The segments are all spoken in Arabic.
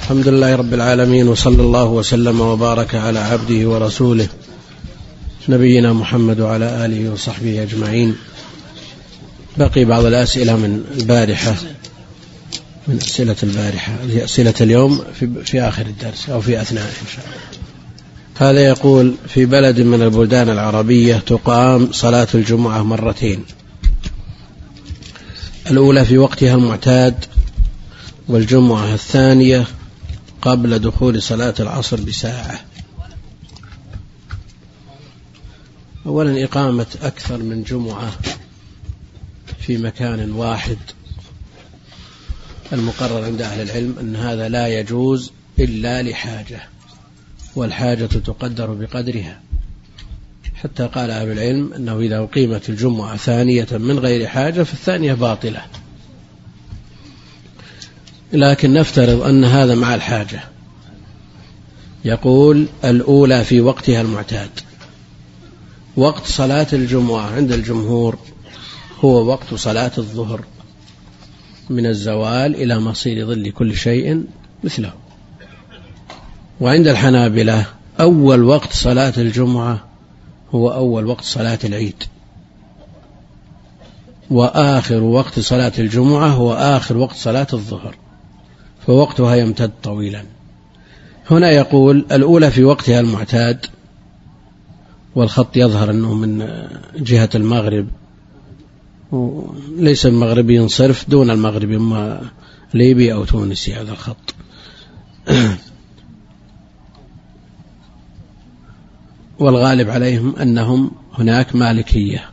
الحمد لله رب العالمين، وصلى الله وسلم وبارك على عبده ورسوله نبينا محمد وعلى آله وصحبه أجمعين. بقي بعض الأسئلة من البارحة، من أسئلة البارحة، هذه أسئلة اليوم في آخر الدرس أو في أثناء إن شاء الله. هذا يقول: في بلد من البلدان العربية تقام صلاة الجمعة مرتين، الأولى في وقتها المعتاد، والجمعة الثانية قبل دخول صلاة العصر بساعة. أولا، إقامة أكثر من جمعة في مكان واحد المقرر عند أهل العلم أن هذا لا يجوز إلا لحاجة، والحاجة تقدر بقدرها، حتى قال أهل العلم أنه إذا أقيمت الجمعة ثانية من غير حاجة فالثانية باطلة، لكن نفترض أن هذا مع الحاجة. يقول: الأولى في وقتها المعتاد. وقت صلاة الجمعة عند الجمهور هو وقت صلاة الظهر من الزوال إلى مصير ظل كل شيء مثله. وعند الحنابلة أول وقت صلاة الجمعة هو أول وقت صلاة العيد، وآخر وقت صلاة الجمعة هو آخر وقت صلاة الظهر، فوقتها يمتد طويلا. هنا يقول: الأولى في وقتها المعتاد، والخط يظهر أنه من جهة المغرب، ليس المغربي صرف، دون المغربي، ما ليبي أو تونسي هذا الخط. والغالب عليهم أنهم هناك مالكية.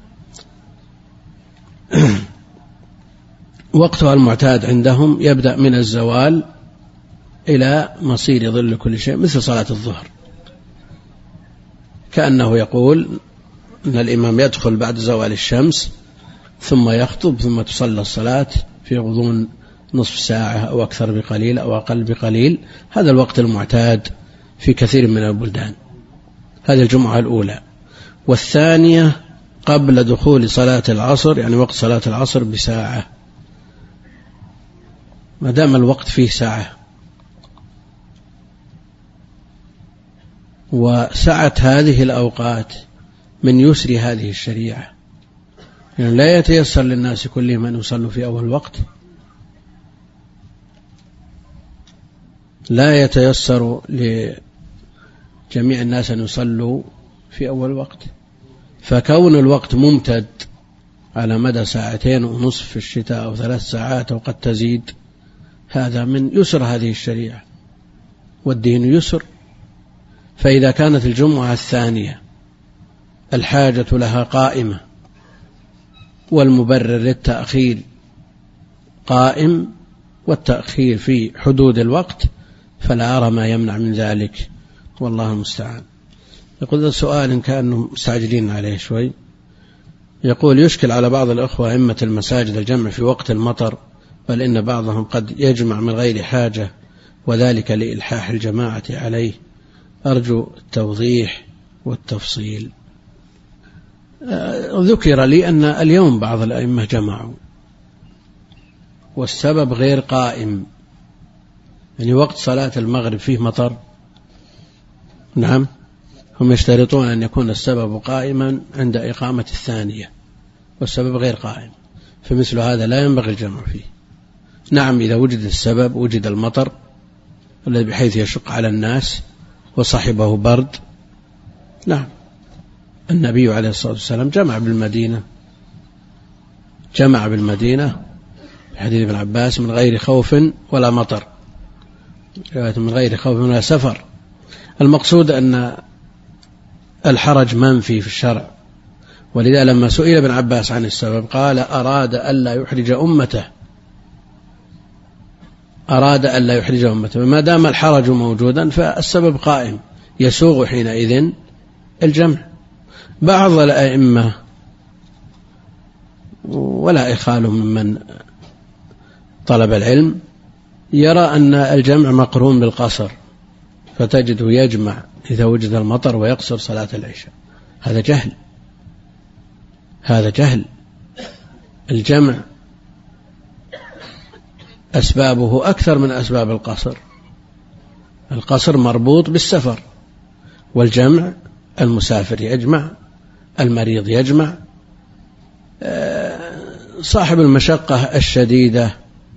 وقتها المعتاد عندهم يبدأ من الزوال إلى مصير ظل كل شيء، مثل صلاة الظهر، كأنه يقول أن الإمام يدخل بعد زوال الشمس ثم يخطب ثم تصلى الصلاة في غضون نصف ساعة أو أكثر بقليل أو أقل بقليل. هذا الوقت المعتاد في كثير من البلدان. هذه الجمعة الأولى. والثانية قبل دخول صلاة العصر، يعني وقت صلاة العصر بساعة، ما دام الوقت فيه ساعة. وسعة هذه الأوقات من يسر هذه الشريعة، يعني لا يتيسر للناس كلهم أن يصلوا في أول وقت، لا يتيسر لجميع الناس أن يصلوا في أول وقت. فكون الوقت ممتد على مدى 2.5 ساعة في الشتاء أو 3 ساعات أو قد تزيد، هذا من يسر هذه الشريعة، والدين يسر. فإذا كانت الجمعة الثانية الحاجة لها قائمة والمبرر للتأخير قائم، والتأخير في حدود الوقت، فلا أرى ما يمنع من ذلك، والله المستعان. يقول: السؤال كأنهم مستعجلين عليه شوي. يقول: يشكل على بعض الأخوة أئمة المساجد الجمع في وقت المطر، بل إن بعضهم قد يجمع من غير حاجة، وذلك لإلحاح الجماعة عليه. أرجو التوضيح والتفصيل. ذكر لي أن اليوم بعض الأئمة جمعوا والسبب غير قائم، يعني وقت صلاة المغرب فيه مطر، نعم، هم يشترطون أن يكون السبب قائما عند إقامة الثانية، والسبب غير قائم، فمثل هذا لا ينبغي الجمع فيه. نعم، إذا وجد السبب، وجد المطر الذي بحيث يشق على الناس وصاحبه برد، نعم. النبي عليه الصلاة والسلام جمع بالمدينة في حديث ابن عباس من غير خوف ولا مطر، من غير خوف ولا سفر. المقصود أن الحرج منفي في الشرع، ولذا لما سئل ابن عباس عن السبب قال: أراد ألا يحرج أمته، ما دام الحرج موجودا فالسبب قائم، يسوغ حينئذ الجمع. بعض الأئمة، ولا إخال ممن طلب العلم، يرى أن الجمع مقرون بالقصر، فتجده يجمع إذا وجد المطر ويقصر صلاة العشاء. هذا جهل. الجمع أسبابه أكثر من أسباب القصر، القصر مربوط بالسفر، والجمع المسافر يجمع، المريض يجمع، صاحب المشقة الشديدة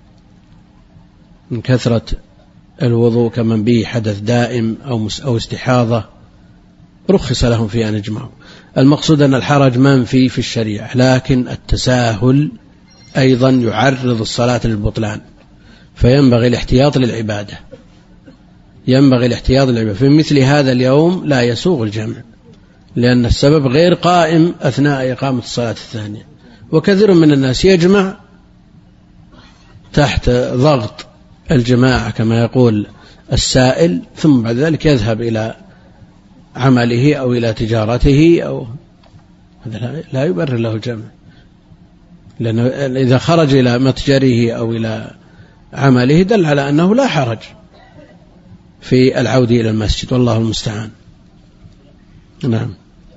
من كثرة الوضوء كمن به حدث دائم أو استحاضة رخص لهم في أن يجمعوا. المقصود أن الحرج منفي في الشريعة، لكن التساهل أيضا يعرض الصلاة للبطلان، فينبغي الاحتياط للعبادة، في مثل هذا اليوم لا يسوغ الجمع، لأن السبب غير قائم أثناء إقامة الصلاة الثانية. وكثير من الناس يجمع تحت ضغط الجماعة كما يقول السائل، ثم بعد ذلك يذهب إلى عمله أو إلى تجارته، أو هذا لا يبرر له الجمع، لأنه إذا خرج إلى متجره أو إلى عمله دل على أنه لا حرج في العودة إلى المسجد، والله المستعان. نعم.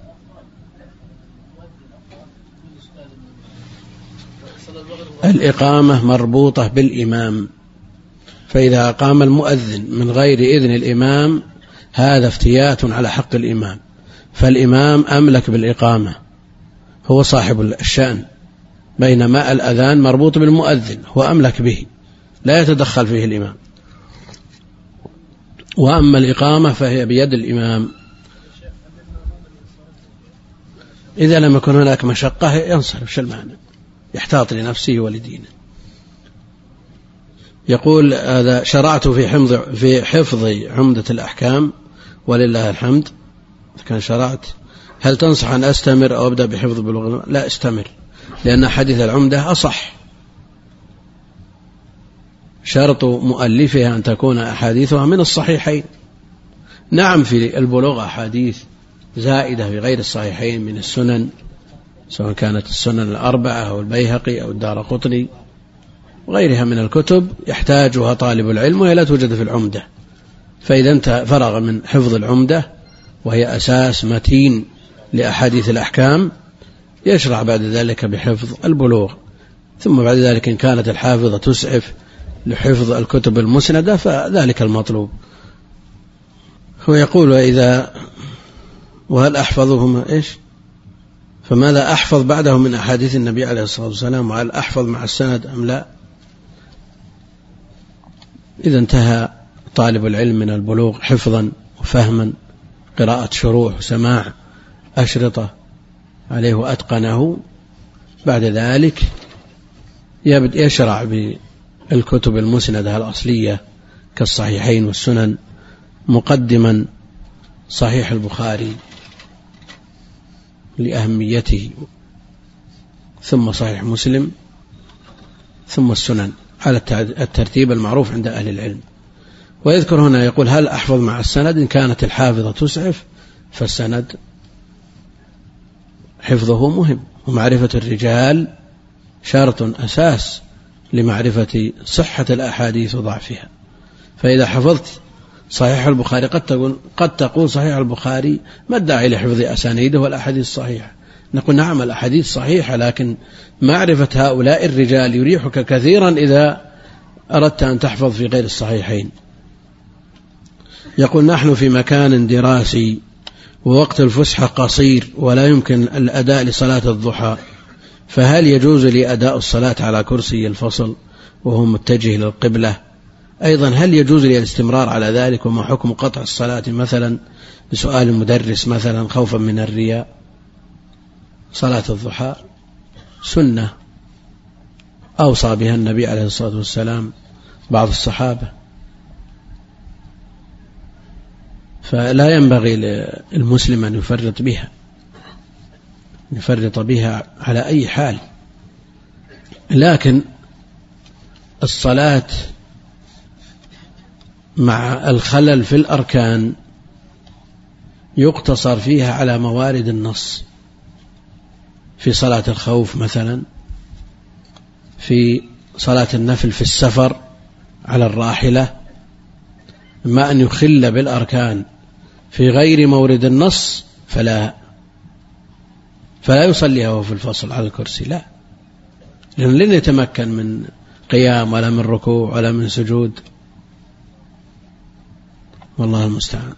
الإقامة مربوطة بالإمام، فإذا أقام المؤذن من غير إذن الإمام هذا افتيات على حق الإمام، فالإمام أملك بالإقامة، هو صاحب الشأن، بينما الأذان مربوط بالمؤذن هو أملك به، لا يتدخل فيه الإمام. وأما الإقامة فهي بيد الإمام. إذا لم يكن هناك مشقة ينصرف، شو المعنى؟ يحتاط لنفسه ولدينه. يقول هذا شرعت في حفظ عمدة الأحكام ولله الحمد. كان شرعت، هل تنصح أن أستمر أو أبدأ بحفظ بلوغ المرام؟ لا، استمر، لأن حديث العمدة أصح. شرط مؤلفها أن تكون أحاديثها من الصحيحين. نعم، في البلوغ أحاديث زائدة في غير الصحيحين من السنن، سواء كانت السنن الأربعة أو البيهقي أو الدارقطني وغيرها من الكتب يحتاجها طالب العلم وهي لا توجد في العمدة. فإذا أنت فرغ من حفظ العمدة وهي أساس متين لأحاديث الأحكام، يشرع بعد ذلك بحفظ البلوغ، ثم بعد ذلك إن كانت الحافظة تسعف لحفظ الكتب المسندة فذلك المطلوب. هو يقول وهل أحفظهما إيش؟ فماذا أحفظ بعده من أحاديث النبي عليه الصلاة والسلام، وهل أحفظ مع السند أم لا؟ إذا انتهى طالب العلم من البلوغ حفظا وفهما، قراءة شروح وسماع أشرطة عليه وأتقنه، بعد ذلك يشرع بالكتب المسندة الأصلية كالصحيحين والسنن، مقدما صحيح البخاري لأهميته، ثم صحيح مسلم، ثم السنن على الترتيب المعروف عند أهل العلم. ويذكر هنا يقول هل أحفظ مع السند؟ إن كانت الحافظة تسعف فالسند حفظه مهم، ومعرفة الرجال شرط أساس لمعرفة صحة الأحاديث وضعفها. فإذا حفظت صحيح البخاري قد تقول صحيح البخاري ما الداعي لحفظ أسانيده والأحاديث الصحيحة؟ نقول نعم، الأحاديث صحيحة، لكن معرفة هؤلاء الرجال يريحك كثيرا إذا أردت أن تحفظ في غير الصحيحين. يقول نحن في مكان دراسي ووقت الفسحة قصير ولا يمكن الأداء لصلاة الضحى، فهل يجوز لي أداء الصلاة على كرسي الفصل وهو متجه للقبلة؟ أيضا هل يجوز لي الاستمرار على ذلك؟ وما حكم قطع الصلاة مثلا بسؤال المدرس مثلا خوفا من الرياء؟ صلاة الضحى سنة أوصى بها النبي عليه الصلاة والسلام بعض الصحابة، فلا ينبغي للمسلم أن يفرط بها على أي حال. لكن الصلاة مع الخلل في الأركان يقتصر فيها على موارد النص، في صلاة الخوف مثلا، في صلاة النفل في السفر على الراحلة. ما أن يخل بالأركان في غير مورد النص فلا يصليها وهو في الفصل على الكرسي، لا، لأنه لن يتمكن من قيام ولا من ركوع ولا من سجود. والله المستعان.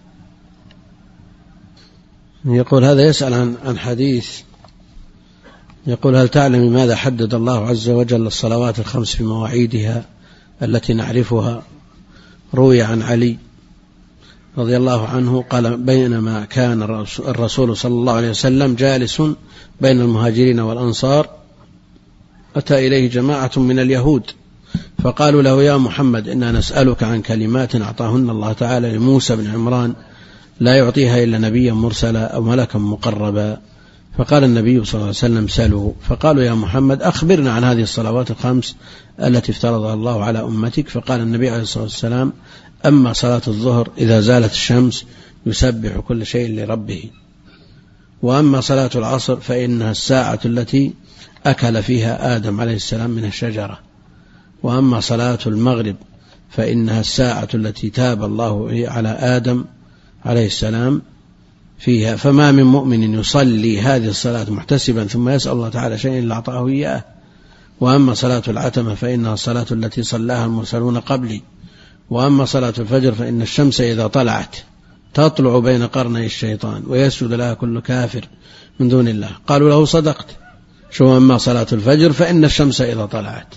يقول هذا يسأل عن حديث يقول: هل تعلم ماذا حدد الله عز وجل الصلوات الخمس في مواعيدها التي نعرفها؟ روي عن علي رضي الله عنه قال: بينما كان الرسول صلى الله عليه وسلم جالس بين المهاجرين والأنصار أتى إليه جماعة من اليهود فقالوا له: يا محمد، إنا نسألك عن كلمات أعطاهن الله تعالى لموسى بن عمران لا يعطيها إلا نبيا مرسلا أو ملكا مقربا. فقال النبي صلى الله عليه وسلم: سلوا. فقالوا: يا محمد، أخبرنا عن هذه الصلوات الخمس التي افترضها الله على أمتك. فقال النبي عليه الصلاة والسلام: أما صلاة الظهر إذا زالت الشمس يسبح كل شيء لربه، وأما صلاة العصر فإنها الساعة التي أكل فيها آدم عليه السلام من الشجرة، وأما صلاة المغرب فإنها الساعة التي تاب الله على آدم عليه السلام فيها، فما من مؤمن يصلي هذه الصلاة محتسبا ثم يسأل الله تعالى شيئا إلا أعطاه إياه. وأما صلاة العتمة فإنها الصلاة التي صلاها المرسلون قبلي، وأما صلاة الفجر فإن الشمس إذا طلعت تطلع بين قرني الشيطان ويسجد لها كل كافر من دون الله. قالوا له: صدقت. شو أما صلاة الفجر فإن الشمس إذا طلعت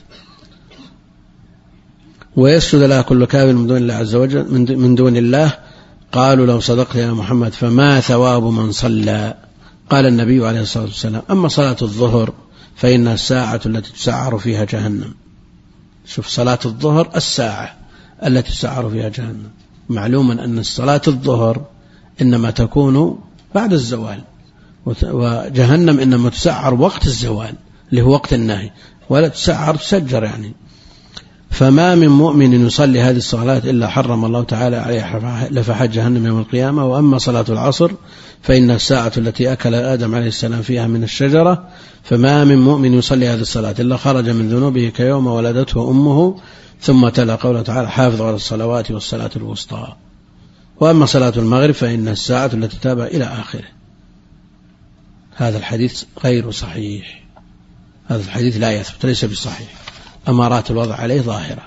ويسجد لها كل كافر من دون الله عز وجل من دون الله. قالوا له: صدقت يا محمد، فما ثواب من صلى؟ قال النبي عليه الصلاة والسلام: أما صلاة الظهر فإنها الساعة التي تسعر فيها جهنم. شوف، صلاة الظهر الساعة التي تسعر فيها جهنم. معلوما أن صلاة الظهر إنما تكون بعد الزوال، وجهنم إنما تسعر وقت الزوال اللي هو وقت النهي، ولا تسعر تسجر يعني. فما من مؤمن يصلي هذه الصلاة إلا حرم الله تعالى عليه لفحات جهنم يوم القيامة. وأما صلاة العصر فإن الساعة التي أكل آدم عليه السلام فيها من الشجرة، فما من مؤمن يصلي هذه الصلاة إلا خرج من ذنوبه كيوم ولدته أمه. ثم تلا قوله تعالى: حافظوا على الصلوات والصلاة الوسطى. وأما صلاة المغرب فإن الساعة التي تابع إلى آخره. هذا الحديث غير صحيح، هذا الحديث لا يثبت، ليس بصحيح، أمارات الوضع عليه ظاهرة.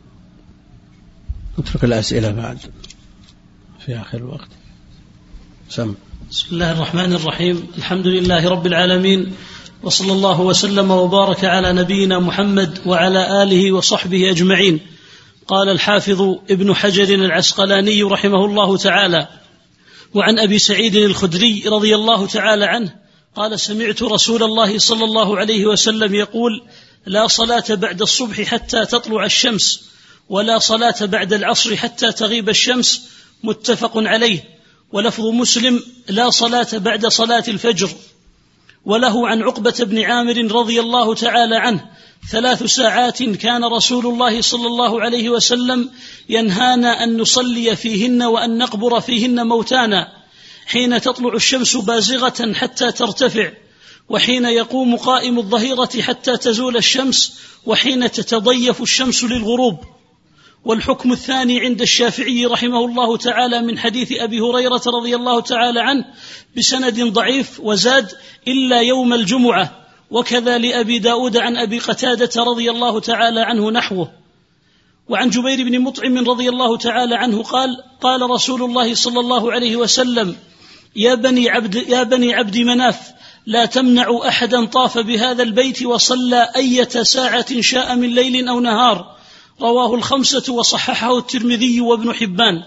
نترك الأسئلة بعد في آخر الوقت. سم. بسم الله الرحمن الرحيم. الحمد لله رب العالمين، وصلى الله وسلم وبارك على نبينا محمد وعلى آله وصحبه أجمعين. قال الحافظ ابن حجر العسقلاني رحمه الله تعالى: وعن أبي سعيد الخدري رضي الله تعالى عنه قال: سمعت رسول الله صلى الله عليه وسلم يقول: لا صلاة بعد الصبح حتى تطلع الشمس، ولا صلاة بعد العصر حتى تغيب الشمس. متفق عليه. ولفظ مسلم: لا صلاة بعد صلاة الفجر. وله عن عقبة بن عامر رضي الله تعالى عنه: 3 ساعات كان رسول الله صلى الله عليه وسلم ينهانا أن نصلي فيهن وأن نقبر فيهن موتانا، حين تطلع الشمس بازغة حتى ترتفع، وحين يقوم قائم الظهيرة حتى تزول الشمس، وحين تتضيف الشمس للغروب. والحكم الثاني عند الشافعي رحمه الله تعالى من حديث أبي هريرة رضي الله تعالى عنه بسند ضعيف، وزاد: إلا يوم الجمعة. وكذا لأبي داود عن أبي قتادة رضي الله تعالى عنه نحوه. وعن جبير بن مطعم رضي الله تعالى عنه قال: قال رسول الله صلى الله عليه وسلم: يا بني عبد مناف، لا تمنعوا أحدا طاف بهذا البيت وصلى أية ساعة شاء من ليل أو نهار. رواه 5 وصححه الترمذي وابن حبان.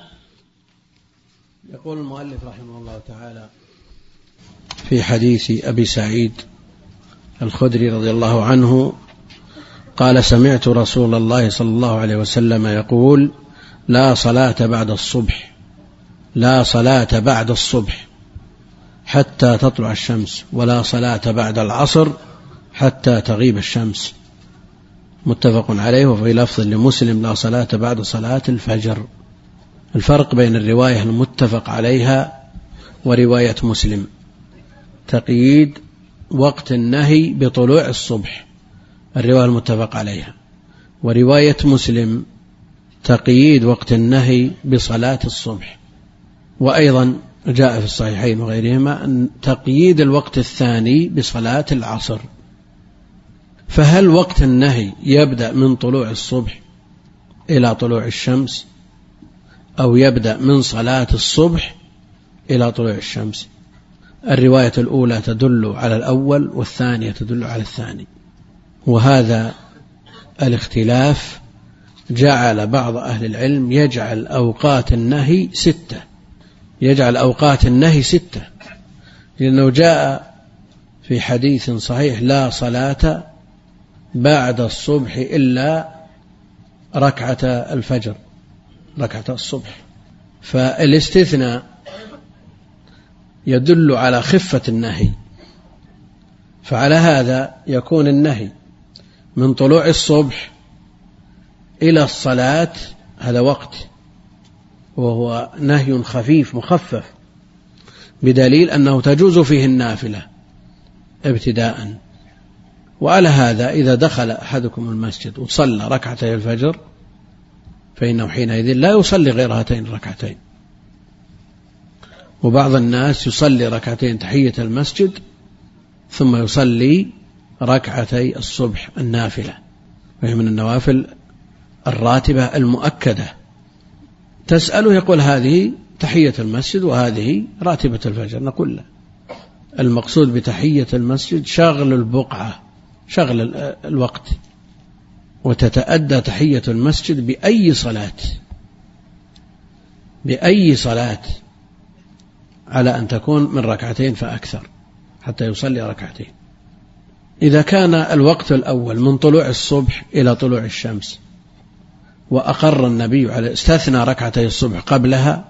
يقول المؤلف رحمه الله تعالى في حديث أبي سعيد الخدري رضي الله عنه قال: سمعت رسول الله صلى الله عليه وسلم يقول: لا صلاة بعد الصبح، لا صلاة بعد الصبح حتى تطلع الشمس، ولا صلاة بعد العصر حتى تغيب الشمس. متفق عليه. وفي لفظ لمسلم: لا صلاة بعد صلاة الفجر. الفرق بين الرواية المتفق عليها ورواية مسلم: تقييد وقت النهي بطلوع الصبح، الرواية المتفق عليها. ورواية مسلم تقييد وقت النهي بصلاة الصبح. وأيضا جاء في الصحيحين وغيرهما أن تقييد الوقت الثاني بصلاة العصر. فهل وقت النهي يبدأ من طلوع الصبح إلى طلوع الشمس، أو يبدأ من صلاة الصبح إلى طلوع الشمس. الرواية الأولى تدل على الأول والثانية تدل على الثاني. وهذا الاختلاف جعل بعض أهل العلم يجعل أوقات النهي 6، يجعل أوقات النهي 6، لأنه جاء في حديث صحيح: لا صلاة بعد الصبح إلا ركعة الفجر، ركعة الصبح. فالاستثناء يدل على خفة النهي، فعلى هذا يكون النهي من طلوع الصبح إلى الصلاة هذا وقت، وهو نهي خفيف مخفف، بدليل أنه تجوز فيه النافلة ابتداء. وعلى هذا إذا دخل أحدكم المسجد وصلى ركعتي الفجر فإنه حينئذ لا يصلي غير هاتين الركعتين. وبعض الناس يصلي ركعتين تحية المسجد ثم يصلي ركعتي الصبح النافلة، وهي من النوافل الراتبة المؤكدة. تسأله يقول: هذه تحية المسجد وهذه راتبة الفجر. نقول له: المقصود بتحية المسجد شغل البقعة، شغل الوقت، وتتأدى تحية المسجد بأي صلاة، بأي صلاة، على أن تكون من ركعتين فأكثر حتى يصلي ركعتين. إذا كان الوقت الأول من طلوع الصبح إلى طلوع الشمس، وأقر النبي عليه استثنى ركعتي الصبح قبلها،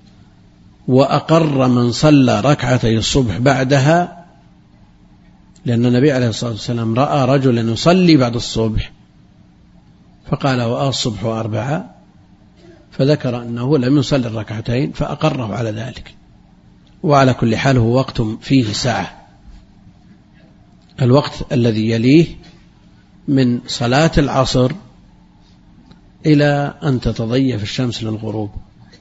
وأقر من صلى ركعتي الصبح بعدها، لأن النبي عليه الصلاة والسلام رأى رجلا يصلي بعد الصبح فقال: الصبح 4، فذكر أنه لم يصلي الركعتين فأقره على ذلك. وعلى كل حال هو وقت فيه سعة. الوقت الذي يليه من صلاة العصر إلى أن تتضيف الشمس للغروب،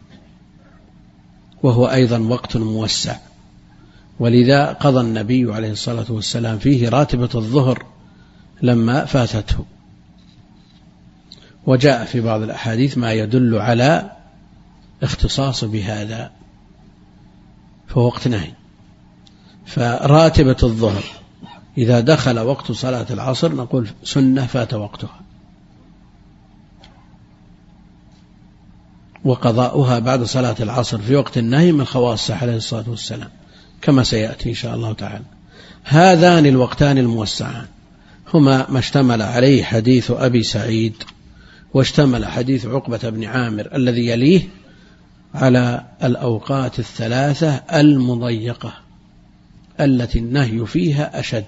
وهو أيضا وقت موسع، ولذا قضى النبي عليه الصلاة والسلام فيه راتبة الظهر لما فاتته. وجاء في بعض الأحاديث ما يدل على اختصاص بهذا، فهو وقت نهي. فراتبة الظهر إذا دخل وقت صلاة العصر نقول سنة فات وقتها، وقضاؤها بعد صلاة العصر في وقت النهي من خواصه عليه الصلاة والسلام، كما سيأتي إن شاء الله تعالى. هذان الوقتان الموسعان هما ما اشتمل عليه حديث أبي سعيد، واشتمل حديث عقبة بن عامر الذي يليه على الأوقات الثلاثة المضيقة التي النهي فيها أشد.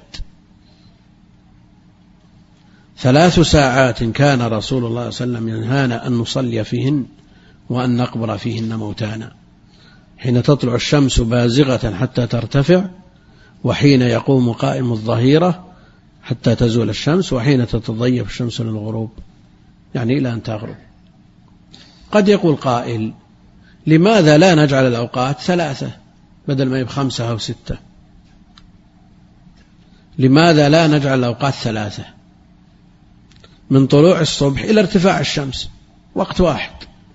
3 ساعات كان رسول الله صلى الله عليه وسلم ينهانا أن نصلي فيهن وأن نقبر فيهن موتانا: حين تطلع الشمس بازغة حتى ترتفع، وحين يقوم قائم الظهيرة حتى تزول الشمس، وحين تتضيف الشمس للغروب، يعني إلى أن تغرب. قد يقول قائل: لماذا لا نجعل الأوقات 3 بدل ما 5 أو 6؟ لماذا لا نجعل الأوقات 3 من طلوع الصبح إلى ارتفاع الشمس وقت واحد،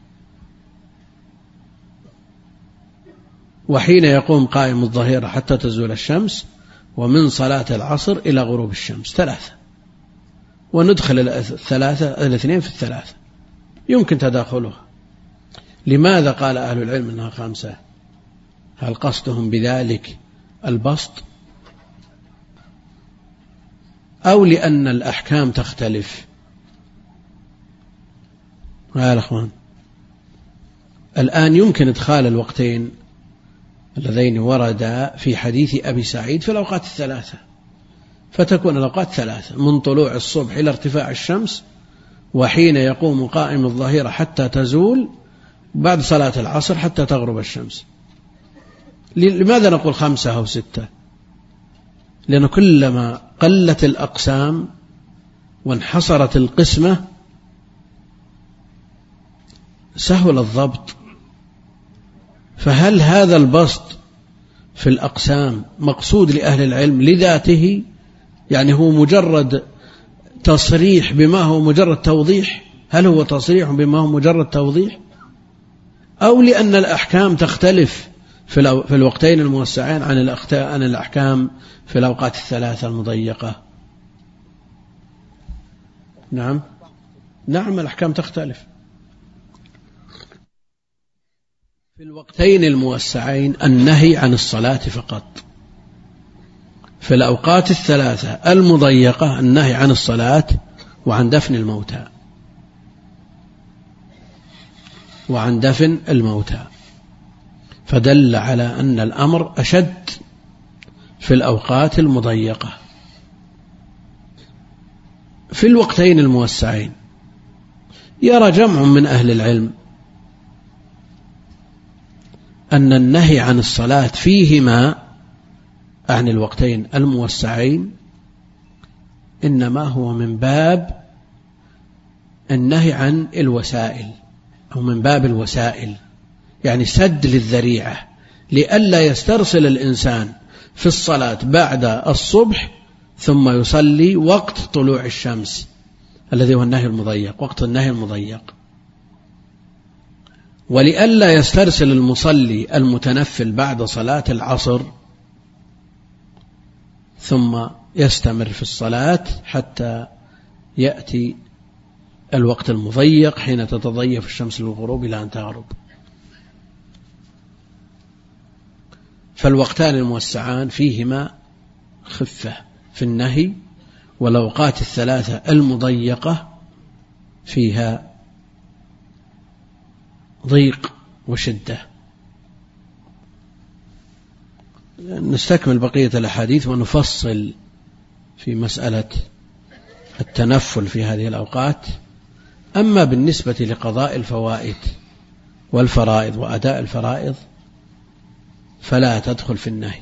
وحين يقوم قائم الظهيرة حتى تزول الشمس، ومن صلاة العصر إلى غروب الشمس 3، وندخل الاثنين في 3 يمكن تداخلها. لماذا قال أهل العلم أنها 5؟ هل قصدهم بذلك البسط، أو لأن الأحكام تختلف؟ يا أخوان، الآن يمكن إدخال الوقتين اللذين وردا في حديث أبي سعيد في الأوقات 3، فتكون الأوقات 3 من طلوع الصبح إلى ارتفاع الشمس، وحين يقوم قائم الظهيرة حتى تزول، بعد صلاة العصر حتى تغرب الشمس. لماذا نقول 5 أو 6؟ لأن كلما قلت الأقسام وانحصرت القسمة سهل الضبط. فهل هذا البسط في الأقسام مقصود لأهل العلم لذاته، يعني هو مجرد تصريح بما هو مجرد توضيح؟ هل هو تصريح بما هو مجرد توضيح، أو لأن الأحكام تختلف في الوقتين الموسعين عن الأحكام في الأوقات الثلاثة المضيقة. نعم الأحكام تختلف. في الوقتين الموسعين النهي عن الصلاة فقط، في الأوقات الثلاثة المضيقة النهي عن الصلاة وعن دفن الموتى فدل على أن الأمر أشد في الأوقات المضيقة. في الوقتين الموسعين يرى جمع من أهل العلم أن النهي عن الصلاة فيهما عن الوقتين الموسعين إنما هو من باب النهي عن الوسائل أو من باب الوسائل، يعني سد للذريعة لئلا يسترسل الإنسان في الصلاة بعد الصبح ثم يصلي وقت طلوع الشمس الذي هو النهي المضيق، وقت النهي المضيق، ولئلا يسترسل المصلي المتنفل بعد صلاة العصر ثم يستمر في الصلاة حتى يأتي الوقت المضيق حين تتضيف الشمس للغروب إلى أن تغرب. فالوقتان الموسعان فيهما خفة في النهي، والأوقات الثلاثة المضيقة فيها ضيق وشدة. نستكمل بقية الأحاديث ونفصل في مسألة التنفل في هذه الأوقات. أما بالنسبة لقضاء الفوائد والفرائض وأداء الفرائض فلا تدخل في النهي.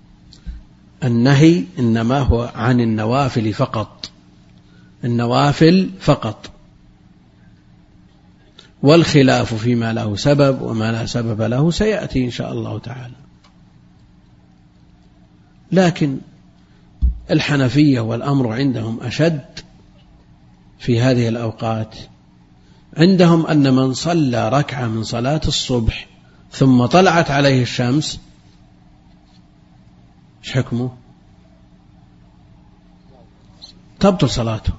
النهي إنما هو عن النوافل فقط، النوافل فقط، والخلاف فيما له سبب وما لا سبب له سيأتي إن شاء الله تعالى. لكن الحنفية والأمر عندهم أشد في هذه الأوقات. عندهم أن من صلى ركعة من صلاة الصبح ثم طلعت عليه الشمس ايش حكمه؟ تبطل صلاته.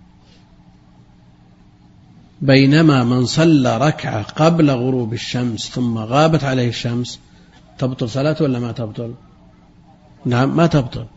بينما من صلى ركعة قبل غروب الشمس ثم غابت عليه الشمس تبطل صلاته ولا ما تبطل؟ نعم ما تبطل.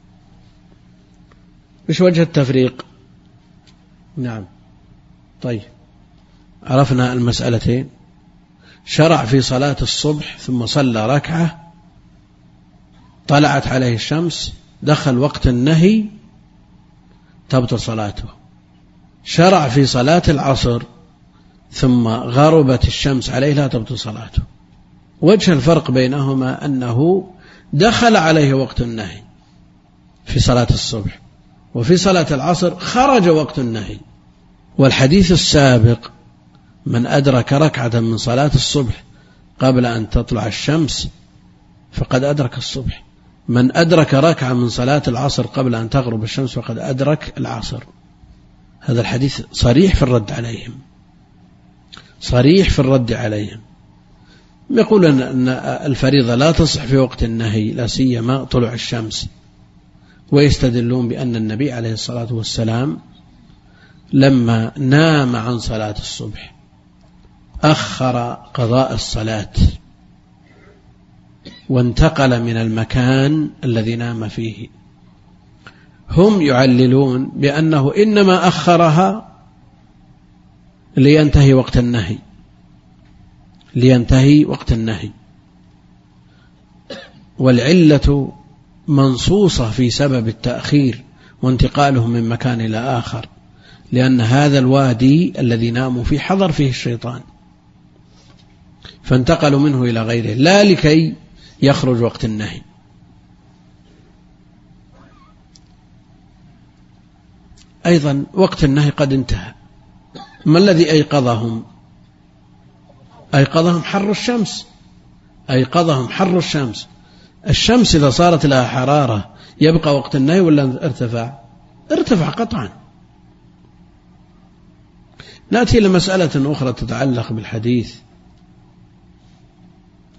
إيش وجه التفريق؟ نعم طيب عرفنا المسألتين. شرع في صلاة الصبح ثم صلى ركعة طلعت عليه الشمس دخل وقت النهي تبطل صلاته. شرع في صلاة العصر ثم غربت الشمس عليه لا تبطل صلاته. وجه الفرق بينهما أنه دخل عليه وقت النهي في صلاة الصبح، وفي صلاة العصر خرج وقت النهي. والحديث السابق من أدرك ركعة من صلاة الصبح قبل أن تطلع الشمس فقد أدرك الصبح، من أدرك ركعة من صلاة العصر قبل أن تغرب الشمس فقد أدرك العصر. هذا الحديث صريح في الرد عليهم، صريح في الرد عليهم. يقول أن الفريضة لا تصح في وقت النهي لا سيما طلوع الشمس، ويستدلون بأن النبي عليه الصلاة والسلام لما نام عن صلاة الصبح أخر قضاء الصلاة وانتقل من المكان الذي نام فيه. هم يعللون بأنه إنما أخرها لينتهي وقت النهي، لينتهي وقت النهي، والعلة منصوصة في سبب التأخير وانتقاله من مكان إلى آخر، لأن هذا الوادي الذي ناموا فيه حضر فيه الشيطان فانتقلوا منه إلى غيره لا لكي يخرج وقت النهي. أيضا وقت النهي قد انتهى. ما الذي أيقظهم؟ أيقظهم حر الشمس، أيقظهم حر الشمس. الشمس إذا صارت لها حرارة يبقى وقت النهي ولا ارتفع؟ ارتفع قطعا. نأتي لمسألة أخرى تتعلق بالحديث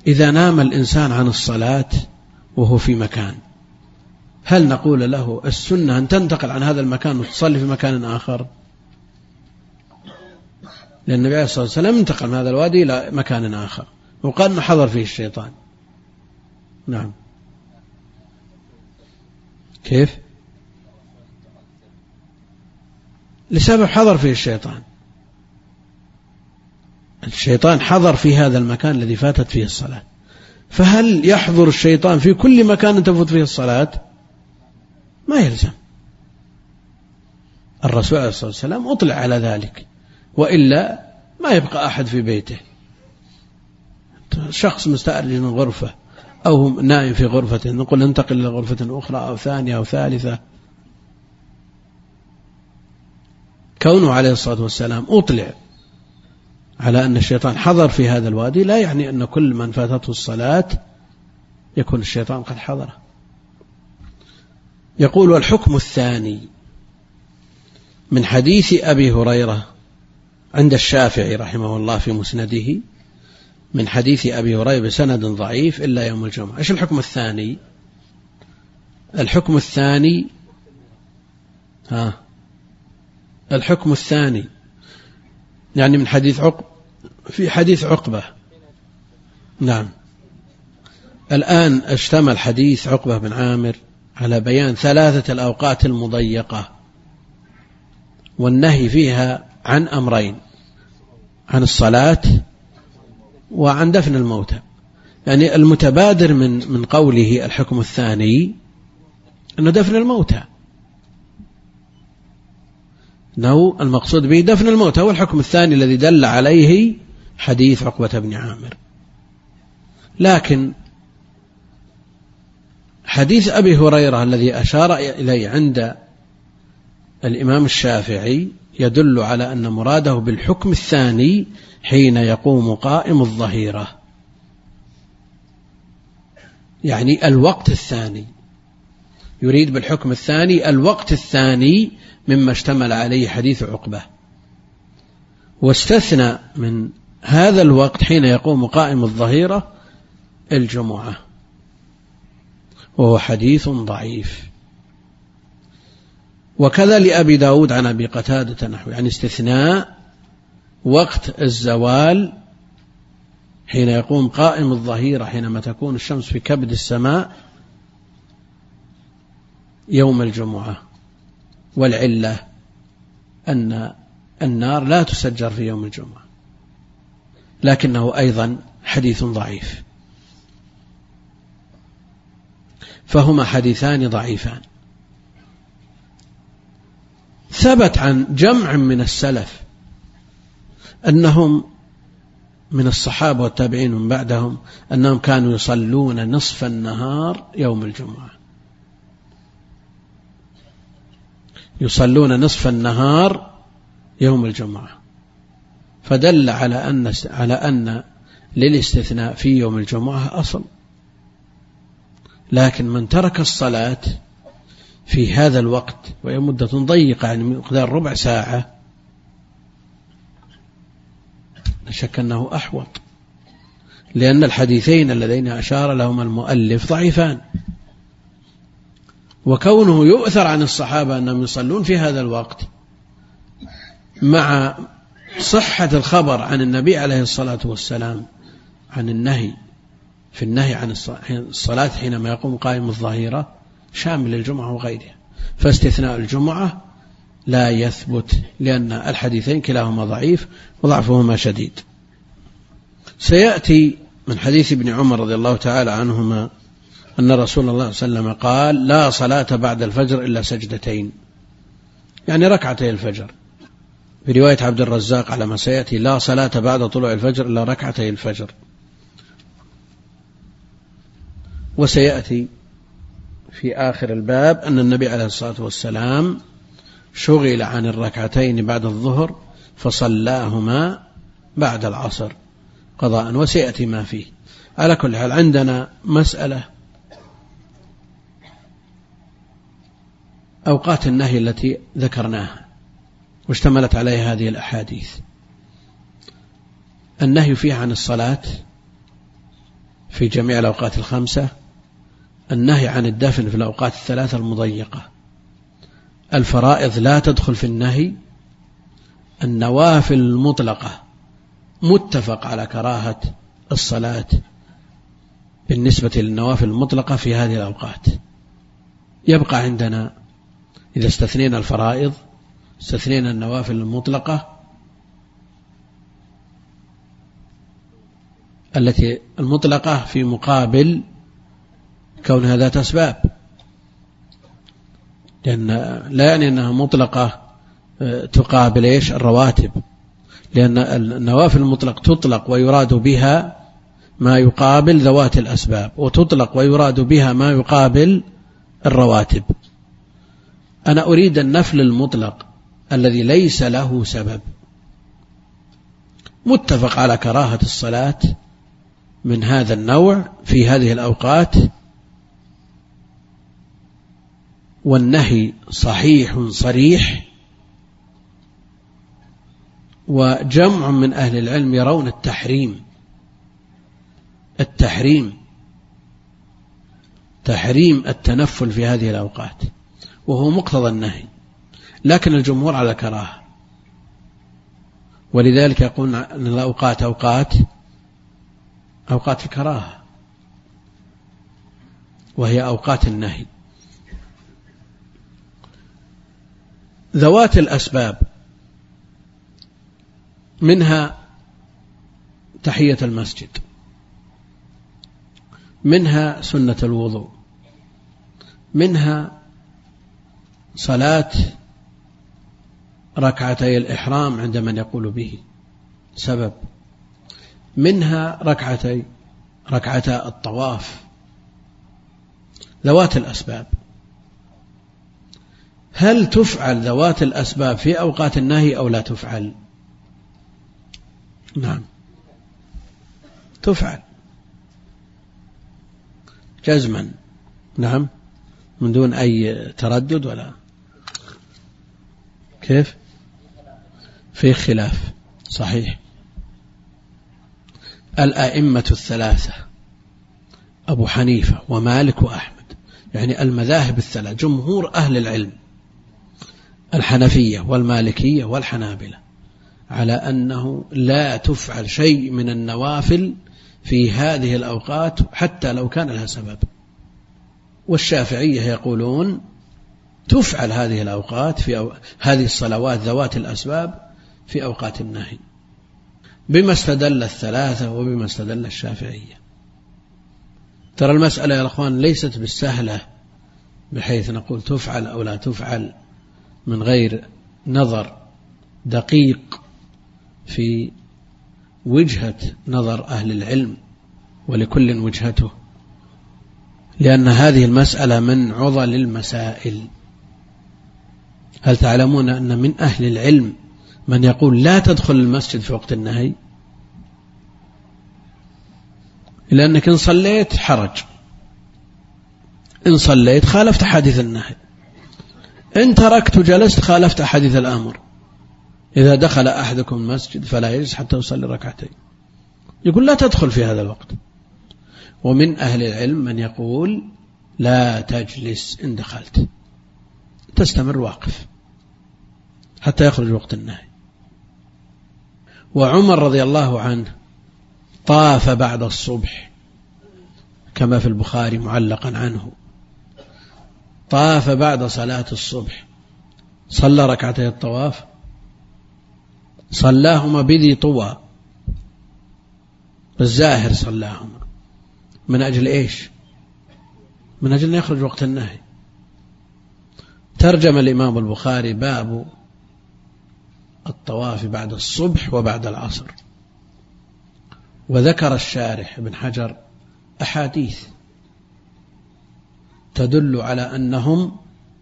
إذا نام الإنسان عن الصلاة وهو في مكان، هل نقول له السنة أن تنتقل عن هذا المكان وتصلي في مكان آخر؟ لأن النبي عليه الصلاة والسلام انتقل من هذا الوادي إلى مكان آخر وقال أنه حضر فيه الشيطان. نعم. كيف؟ لسبب حضر فيه الشيطان. الشيطان حضر في هذا المكان الذي فاتت فيه الصلاة، فهل يحضر الشيطان في كل مكان تفوت فيه الصلاة؟ ما يلزم. الرسول عليه الصلاة والسلام أطلع على ذلك، وإلا ما يبقى أحد في بيته. شخص مستأجر من غرفة أو نائم في غرفة، نقول ننتقل إلى غرفة أخرى أو ثانية أو ثالثة. كونه عليه الصلاة والسلام أطلع على أن الشيطان حضر في هذا الوادي لا يعني أن كل من فاتته الصلاة يكون الشيطان قد حضره. يقول: والحكم الثاني من حديث أبي هريرة عند الشافعي رحمه الله في مسنده، من حديث أبي هريرة بسند ضعيف إلا يوم الجمعة. إيش الحكم الثاني؟ الحكم الثاني الحكم الثاني يعني من حديث في حديث عقبة. نعم. الآن اشتمل حديث عقبة بن عامر على بيان 3 الأوقات المضيقة والنهي فيها عن أمرين: عن الصلاة وعن دفن الموتى. يعني المتبادر من قوله الحكم الثاني أنه دفن الموتى، أنه المقصود به دفن الموتى، هو الحكم الثاني الذي دل عليه حديث عقبة بن عامر. لكن حديث أبي هريرة الذي أشار إليه عند الإمام الشافعي يدل على أن مراده بالحكم الثاني حين يقوم قائم الظهيرة، يعني الوقت الثاني. يريد بالحكم الثاني الوقت الثاني مما اشتمل عليه حديث عقبة، واستثنى من هذا الوقت حين يقوم قائم الظهيرة الجمعة، وهو حديث ضعيف. وكذا لأبي داود عن أبي قتادة نحو، يعني استثناء وقت الزوال حين يقوم قائم الظهيرة حينما تكون الشمس في كبد السماء يوم الجمعة. والعلة أن النار لا تسجر في يوم الجمعة، لكنه أيضا حديث ضعيف، فهما حديثان ضعيفان. ثبت عن جمع من السلف أنهم من الصحابة والتابعين من بعدهم أنهم كانوا يصلون نصف النهار يوم الجمعة، يصلون نصف النهار يوم الجمعة، فدل على أن للاستثناء في يوم الجمعة أصل. لكن من ترك الصلاة في هذا الوقت وهي مدة ضيقة يعني مقدار ربع ساعة لا شك أنه أحوط، لأن الحديثين اللذين أشار لهما المؤلف ضعيفان، وكونه يؤثر عن الصحابة أنهم يصلون في هذا الوقت مع صحة الخبر عن النبي عليه الصلاة والسلام عن النهي في النهي عن الصلاة حينما يقوم قائم الظهيرة شامل الجمعة وغيرها، فاستثناء الجمعة لا يثبت لأن الحديثين كلاهما ضعيف وضعفهما شديد. سيأتي من حديث ابن عمر رضي الله تعالى عنهما أن رسول الله صلى الله عليه وسلم قال: لا صلاة بعد الفجر إلا سجدتين، يعني ركعتي الفجر. في رواية عبد الرزاق على ما سيأتي: لا صلاة بعد طلوع الفجر إلا ركعتي الفجر. وسيأتي في آخر الباب أن النبي عليه الصلاة والسلام شغل عن الركعتين بعد الظهر فصلاهما بعد العصر قضاء، وسيأتي ما فيه. على كل حال عندنا مسألة أوقات النهي التي ذكرناها واشتملت عليها هذه الأحاديث. النهي فيها عن الصلاة في جميع الأوقات الخمسة، النهي عن الدفن في الأوقات الثلاثة المضيقة. الفرائض لا تدخل في النهي. النوافل المطلقة متفق على كراهة الصلاة بالنسبة للنوافل المطلقة في هذه الأوقات. يبقى عندنا إذا استثنينا الفرائض استثنينا النوافل المطلقة التي المطلقة في مقابل كونها ذات أسباب، لأن لا يعني أنها مطلقة تقابل إيش الرواتب، لأن النوافل المطلق تطلق ويراد بها ما يقابل ذوات الأسباب، وتطلق ويراد بها ما يقابل الرواتب. أنا أريد النفل المطلق الذي ليس له سبب. متفق على كراهة الصلاة من هذا النوع في هذه الأوقات، والنهي صحيح صريح، وجمع من أهل العلم يرون تحريم التنفل في هذه الأوقات، وهو مقتضى النهي، لكن الجمهور على كراهة. ولذلك يقولون أن الأوقات أوقات الكراهة، وهي أوقات النهي. ذوات الأسباب منها تحية المسجد، منها سنة الوضوء، منها صلاة ركعتي الإحرام عند من يقول به سبب، منها ركعتا الطواف. ذوات الأسباب، هل تفعل ذوات الأسباب في أوقات النهي أو لا تفعل؟ نعم تفعل جزما، نعم من دون أي تردد ولا كيف؟ في خلاف صحيح. الأئمة الثلاثة أبو حنيفة ومالك وأحمد، يعني المذاهب الثلاث، جمهور أهل العلم الحنفية والمالكية والحنابلة، على أنه لا تفعل شيء من النوافل في هذه الأوقات حتى لو كان لها سبب. والشافعية يقولون تفعل هذه الأوقات في هذه الصلوات ذوات الأسباب في أوقات النهي، بما استدل الثلاثة وبما استدل الشافعية. ترى المسألة يا أخوان ليست بالسهلة بحيث نقول تفعل أو لا تفعل من غير نظر دقيق في وجهة نظر أهل العلم، ولكل وجهته، لأن هذه المسألة من عضل المسائل. هل تعلمون أن من أهل العلم من يقول لا تدخل المسجد في وقت النهي، لأنك إن صليت حرج، إن صليت خالفت حديث النهي، إن تركت جلست خالفت حديث الأمر. إذا دخل أحدكم المسجد فلا يجلس حتى يصلي ركعتين، يقول لا تدخل في هذا الوقت. ومن أهل العلم من يقول لا تجلس إن دخلت، تستمر واقف حتى يخرج وقت النهي. وعمر رضي الله عنه طاف بعد الصبح كما في البخاري معلقا عنه، طاف بعد صلاة الصبح، صلى ركعتي الطواف، صلاهما بذي طوى، بالزاهر صلاهما، من أجل إيش؟ من أجل أن يخرج وقت النهي. ترجم الإمام البخاري باب الطواف بعد الصبح وبعد العصر. وذكر الشارح ابن حجر أحاديث تدل على أنهم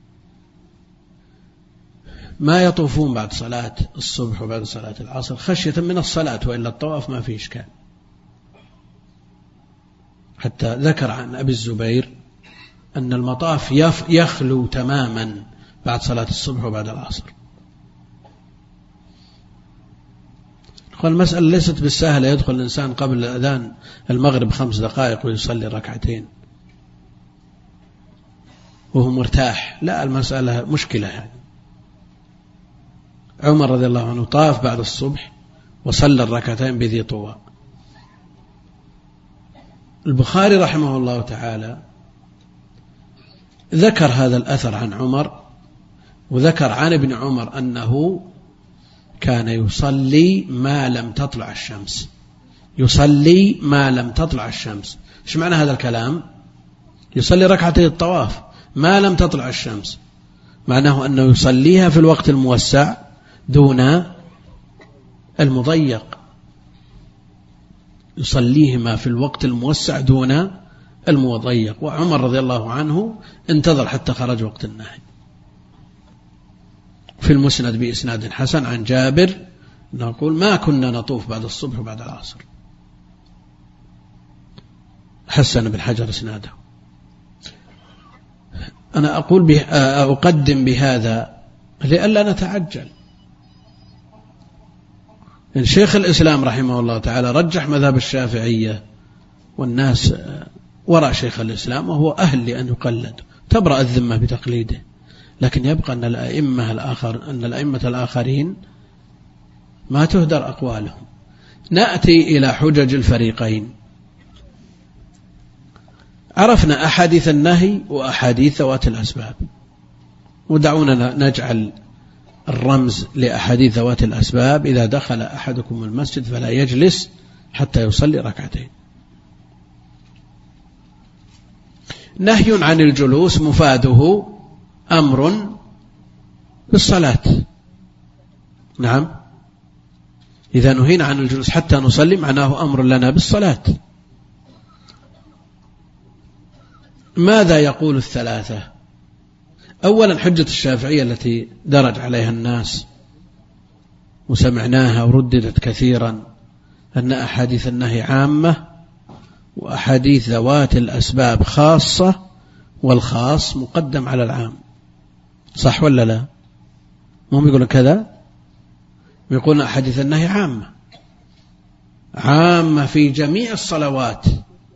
ما يطوفون بعد صلاة الصبح وبعد صلاة العصر خشية من الصلاة، وإلا الطواف ما فيه إشكال. حتى ذكر عن أبي الزبير أن المطاف يخلو تماما بعد صلاة الصبح وبعد العصر. والمسألة ليست بالسهلة يدخل الإنسان قبل أذان المغرب 5 دقائق ويصلي ركعتين وهو مرتاح، لا، المسألة مشكلة يعني. عمر رضي الله عنه طاف بعد الصبح وصلى الركعتين بذي طوى. البخاري رحمه الله تعالى ذكر هذا الأثر عن عمر، وذكر عن ابن عمر أنه كان يصلي ما لم تطلع الشمس، يصلي ما لم تطلع الشمس. ايش معنى هذا الكلام؟ يصلي ركعتي الطواف ما لم تطلع الشمس، معناه أنه يصليها في الوقت الموسع دون المضيق، يصليهما في الوقت الموسع دون المضيق. وعمر رضي الله عنه انتظر حتى خرج وقت النهي. في المسند بإسناد حسن عن جابر نقول ما كنا نطوف بعد الصبح وبعد العصر. حسن بن حجر اسناده. أنا أقدم بهذا لئلا نتعجل. الشيخ الإسلام رحمه الله تعالى رجح مذهب الشافعية، والناس وراء شيخ الإسلام وهو أهل لأن يقلد، تبرأ الذمة بتقليده. لكن يبقى أن الأئمة الآخرين ما تهدر أقوالهم. نأتي إلى حجج الفريقين. عرفنا أحاديث النهي وأحاديث ذوات الأسباب، ودعونا نجعل الرمز لأحاديث ذوات الأسباب: إذا دخل أحدكم المسجد فلا يجلس حتى يصلي ركعتين. نهي عن الجلوس مفاده أمر بالصلاة. نعم، إذا نهينا عن الجلوس حتى نصلي معناه أمر لنا بالصلاة. ماذا يقول الثلاثة؟ أولا حجة الشافعية التي درج عليها الناس وسمعناها ورددت كثيرا، أن أحاديث النهي عامة وأحاديث ذوات الأسباب خاصة، والخاص مقدم على العام. صح ولا لا؟ هم يقولون كذا، يقولون أحاديث النهي عامة في جميع الصلوات،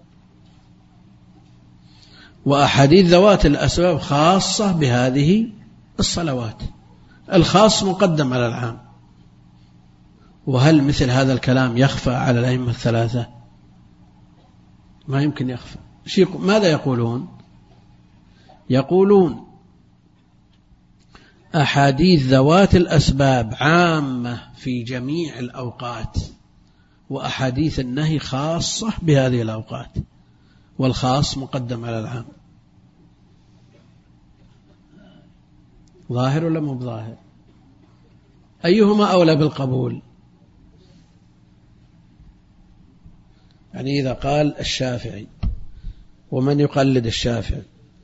وأحاديث ذوات الأسباب خاصة بهذه الصلوات، الخاص مقدم على العام. وهل مثل هذا الكلام يخفى على الأئمة الثلاثة؟ ما يمكن يخفى. ماذا يقولون؟ يقولون أحاديث ذوات الأسباب عامة في جميع الأوقات، وأحاديث النهي خاصة بهذه الأوقات، والخاص مقدم على العام. ظاهر ولا مو بظاهر؟ أيهما أولى بالقبول؟ يعني إذا قال الشافعي ومن يقلد الشافعي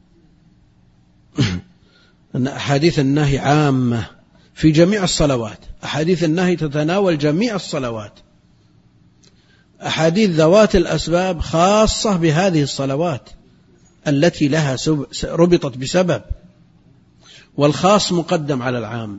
أن أحاديث النهي عامة في جميع الصلوات، أحاديث النهي تتناول جميع الصلوات، أحاديث ذوات الأسباب خاصة بهذه الصلوات التي لها ربطت بسبب، والخاص مقدم على العام.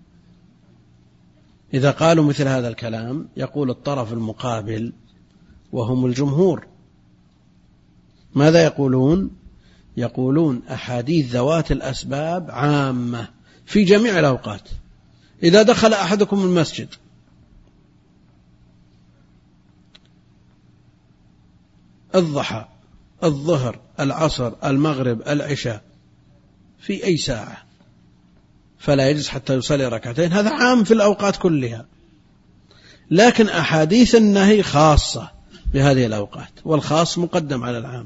إذا قالوا مثل هذا الكلام يقول الطرف المقابل وهم الجمهور ماذا يقولون؟ يقولون أحاديث ذوات الأسباب عامة في جميع الأوقات. إذا دخل أحدكم المسجد الضحى، الظهر، العصر، المغرب، العشاء، في أي ساعة فلا يجلس حتى يصلي ركعتين، هذا عام في الأوقات كلها. لكن أحاديث النهي خاصة بهذه الأوقات، والخاص مقدم على العام.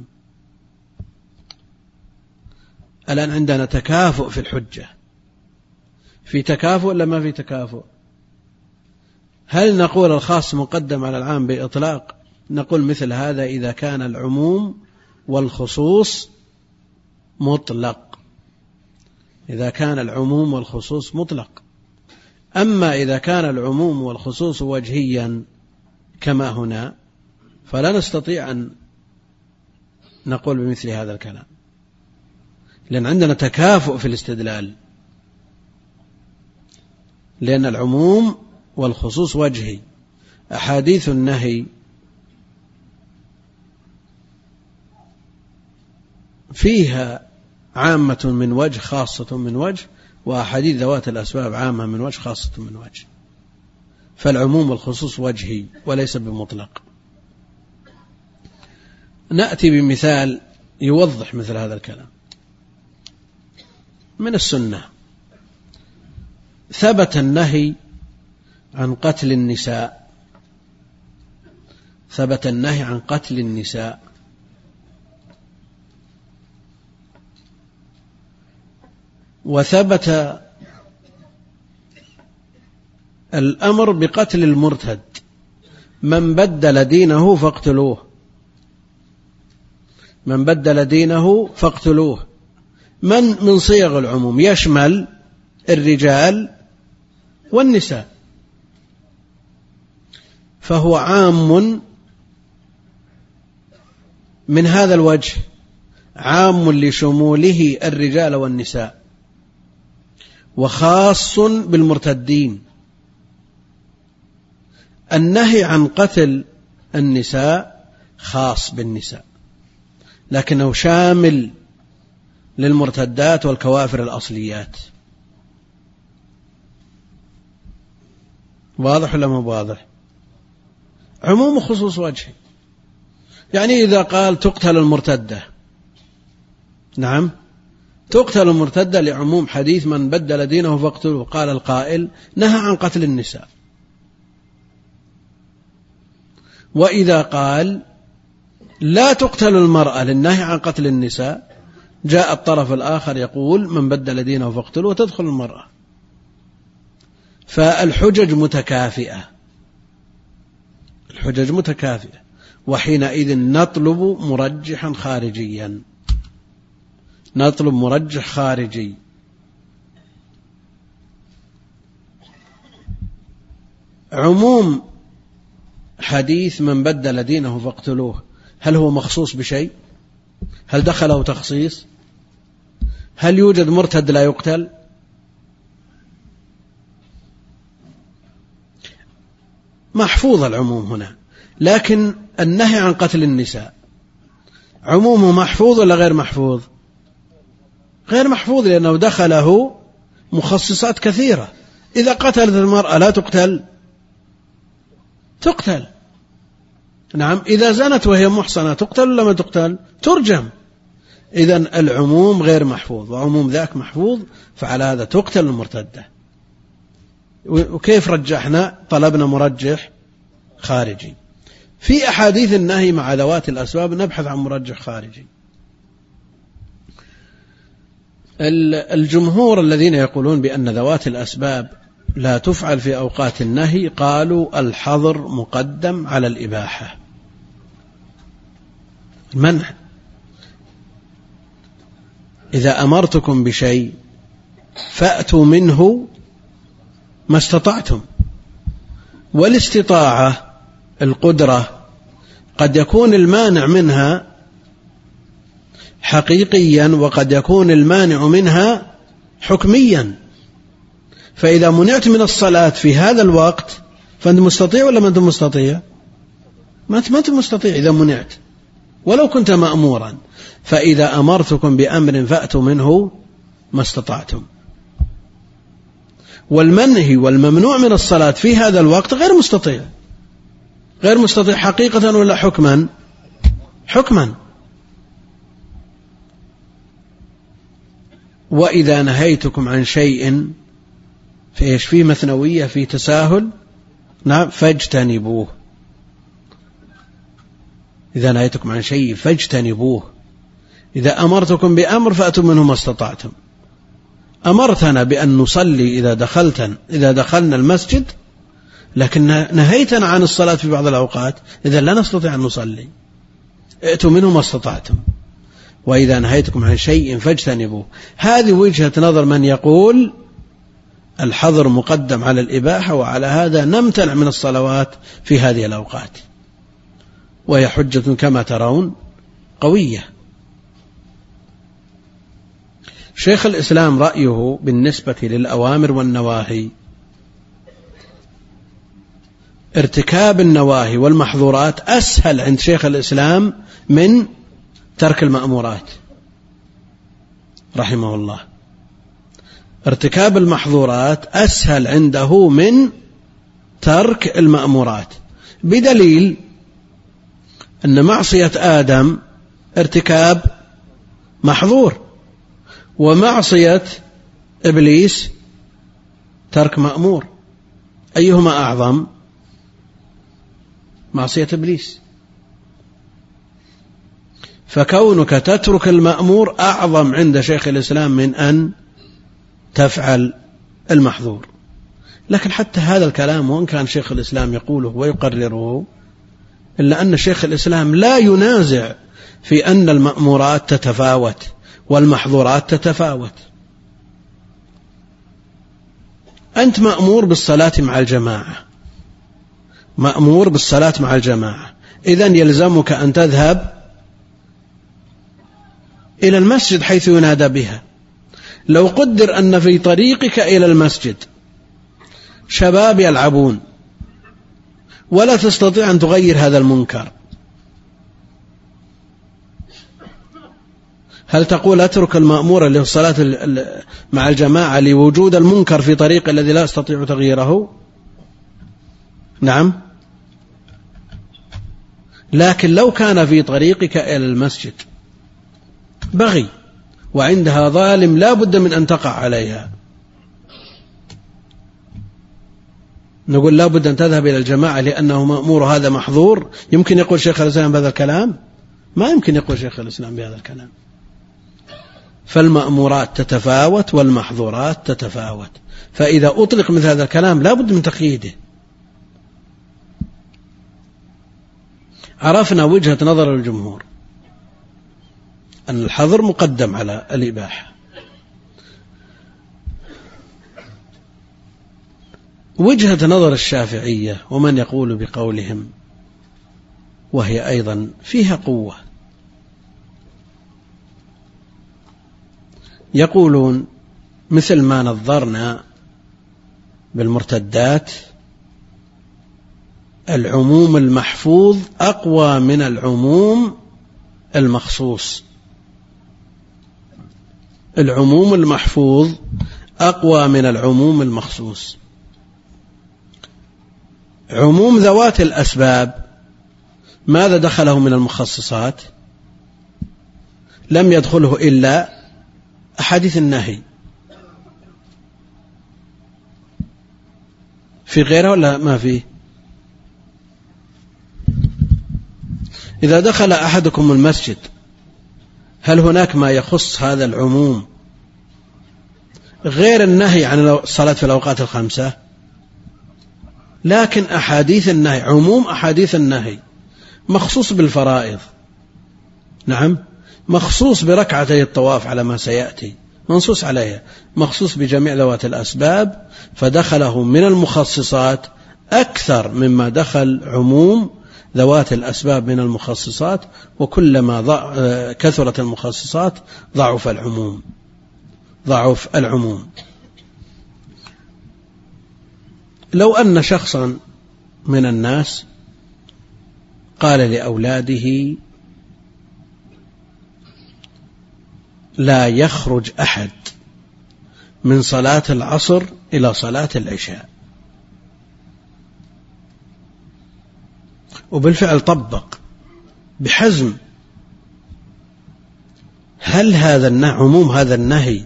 الآن عندنا تكافؤ في الحجة، في تكافؤ ولا ما في تكافؤ؟ هل نقول الخاص مقدم على العام بإطلاق؟ نقول مثل هذا إذا كان العموم والخصوص مطلق، إذا كان العموم والخصوص مطلق. أما إذا كان العموم والخصوص وجهيا كما هنا فلا نستطيع أن نقول بمثل هذا الكلام، لأن عندنا تكافؤ في الاستدلال، لأن العموم والخصوص وجهي. أحاديث النهي فيها عامة من وجه خاصة من وجه، وأحاديث ذوات الأسباب عامة من وجه خاصة من وجه، فالعموم والخصوص وجهي وليس بمطلق. نأتي بمثال يوضح مثل هذا الكلام من السنة. ثبت النهي عن قتل النساء، ثبت النهي عن قتل النساء، وثبت الأمر بقتل المرتد، من بدل دينه فاقتلوه، من بدل دينه فاقتلوه، من صيغ العموم يشمل الرجال والنساء، فهو عام من هذا الوجه، عام لشموله الرجال والنساء، وخاص بالمرتدين. النهي عن قتل النساء خاص بالنساء، لكنه شامل للمرتدات والكوافر الأصليات. واضح ولا مو واضح؟ عموم خصوص وجهي، يعني إذا قال تقتل المرتدة، نعم تقتل المرتدة لعموم حديث من بدل دينه فاقتلوه، قال القائل نهى عن قتل النساء. وإذا قال لا تقتل المرأة للنهي عن قتل النساء، جاء الطرف الآخر يقول من بدل دينه فاقتلوه وتدخل المرأة. فالحجج متكافئة، الحجج متكافئة، وحينئذ نطلب مرجحا خارجيا، نطلب مرجح خارجي. عموم حديث من بدل دينه فاقتلوه، هل هو مخصوص بشيء؟ هل دخله تخصيص؟ هل يوجد مرتد لا يقتل؟ محفوظ العموم هنا، لكن النهي عن قتل النساء عمومه محفوظ ولا غير محفوظ؟ غير محفوظ، لأنه دخله مخصصات كثيرة. إذا قتلت المرأة لا تقتل؟ تقتل. نعم، إذا زنت وهي محصنة تقتل ولا ما تقتل؟ ترجم. إذن العموم غير محفوظ وعموم ذاك محفوظ، فعلى هذا تقتل المرتدة. وكيف رجحنا؟ طلبنا مرجح خارجي. في أحاديث النهي مع ذوات الأسباب نبحث عن مرجح خارجي. الجمهور الذين يقولون بأن ذوات الأسباب لا تفعل في أوقات النهي قالوا الحظر مقدم على الإباحة. المنع، إذا أمرتكم بشيء فأتوا منه ما استطعتم. والاستطاعة القدرة قد يكون المانع منها حقيقيا وقد يكون المانع منها حكميا. فإذا منعت من الصلاة في هذا الوقت فأنت مستطيع ولا ما أنت مستطيع؟ ما أنت مستطيع إذا منعت ولو كنت مأمورا. فإذا أمرتكم بأمر فأتوا منه ما استطعتم. والمنهي والممنوع من الصلاة في هذا الوقت غير مستطيع، غير مستطيع حقيقة ولا حكما؟ حكما. وإذا نهيتكم عن شيء فإيش فيه مثنوية في تساهل؟ نعم، فاجتنبوه. إذا نهيتكم عن شيء فاجتنبوه. إذا أمرتكم بأمر فأتوا منه ما استطعتم. أمرتنا بأن نصلي إذا دخلنا المسجد، لكن نهيتنا عن الصلاة في بعض الأوقات، إذا لا نستطيع أن نصلي، ائتوا منه ما استطعتم. وإذا نهيتكم عن شيء فاجتنبوه. هذه وجهة نظر من يقول الحظر مقدم على الإباحة، وعلى هذا نمتنع من الصلوات في هذه الأوقات، وهي حجة كما ترون قوية. شيخ الإسلام رأيه بالنسبة للأوامر والنواهي ارتكاب النواهي والمحظورات أسهل عند شيخ الإسلام من ترك المأمورات رحمه الله. ارتكاب المحظورات أسهل عنده من ترك المأمورات، بدليل أن معصية آدم ارتكاب محظور، ومعصية إبليس ترك مأمور. أيهما أعظم؟ معصية إبليس. فكونك تترك المأمور أعظم عند شيخ الإسلام من أن تفعل المحظور. لكن حتى هذا الكلام وإن كان شيخ الإسلام يقوله ويقرره، إلا أن شيخ الإسلام لا ينازع في أن المأمورات تتفاوت والمحظورات تتفاوت. أنت مأمور بالصلاة مع الجماعة، مأمور بالصلاة مع الجماعة، إذن يلزمك أن تذهب إلى المسجد حيث ينادى بها. لو قدر أن في طريقك إلى المسجد شباب يلعبون ولا تستطيع أن تغير هذا المنكر، هل تقول أترك المأمور اللي هو الصلاة مع الجماعة لوجود المنكر في طريق الذي لا أستطيع تغييره؟ نعم. لكن لو كان في طريقك إلى المسجد بغي وعندها ظالم لا بد من أن تقع عليها، نقول لا بد أن تذهب إلى الجماعة لأنه مأمور هذا محظور؟ يمكن يقول شيخ الإسلام بهذا الكلام؟ ما يمكن يقول شيخ الإسلام بهذا الكلام. فالمأمورات تتفاوت والمحظورات تتفاوت، فإذا أطلق مثل هذا الكلام لا بد من تقييده. عرفنا وجهة نظر الجمهور أن الحظر مقدم على الإباحة. وجهة نظر الشافعية ومن يقول بقولهم، وهي أيضا فيها قوة، يقولون مثل ما نظرنا بالمرتدات العموم المحفوظ أقوى من العموم المخصوص. العموم المحفوظ أقوى من العموم المخصوص. عموم ذوات الأسباب ماذا دخله من المخصصات؟ لم يدخله إلا أحاديث النهي. في غيره ولا ما فيه؟ إذا دخل أحدكم المسجد هل هناك ما يخص هذا العموم غير النهي عن الصلاة في الأوقات الخمسة؟ لكن أحاديث النهي، عموم أحاديث النهي مخصوص بالفرائض، نعم، مخصوص بركعتي الطواف على ما سيأتي، منصوص عليها، مخصوص بجميع ذوات الأسباب، فدخله من المخصصات أكثر مما دخل عموم ذوات الأسباب من المخصصات. وكلما كثرت المخصصات ضعف العموم. لو أن شخصا من الناس قال لأولاده لا يخرج أحد من صلاة العصر إلى صلاة العشاء، وبالفعل طبق بحزم، هل هذا عموم هذا النهي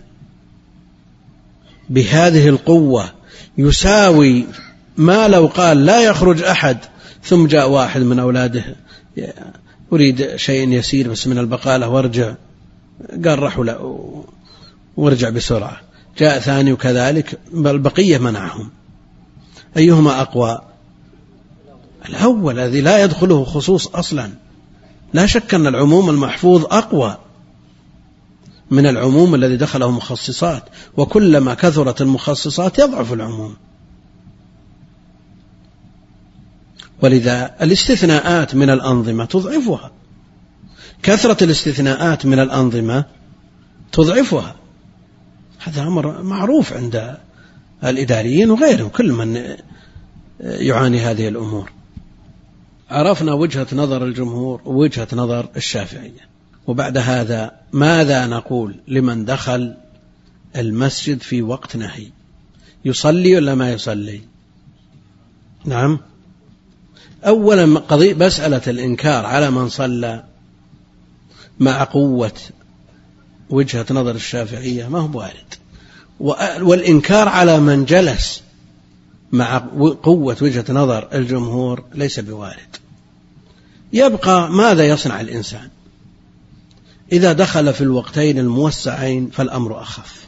بهذه القوة يساوي ما لو قال لا يخرج أحد ثم جاء واحد من أولاده أريد شيء يسير بس من البقالة وارجع، قال رحوا وارجع بسرعة، جاء ثاني وكذلك، بل البقية منعهم، أيهما أقوى؟ الأول الذي لا يدخله خصوص أصلا. لا شك أن العموم المحفوظ أقوى من العموم الذي دخله مخصصات، وكلما كثرت المخصصات يضعف العموم. ولذا الاستثناءات من الأنظمة تضعفها، كثرة الاستثناءات من الأنظمة تضعفها، هذا أمر معروف عند الإداريين وغيرهم، كل من يعاني هذه الأمور. عرفنا وجهة نظر الجمهور ووجهة نظر الشافعية، وبعد هذا ماذا نقول لمن دخل المسجد في وقت نهي؟ يصلي ولا ما يصلي؟ نعم. أولا قضية مسألة الإنكار على من صلى مع قوة وجهة نظر الشافعية ما هو وارد، والإنكار على من جلس مع قوة وجهة نظر الجمهور ليس بوارد. يبقى ماذا يصنع الإنسان إذا دخل في الوقتين الموسعين؟ فالأمر أخف،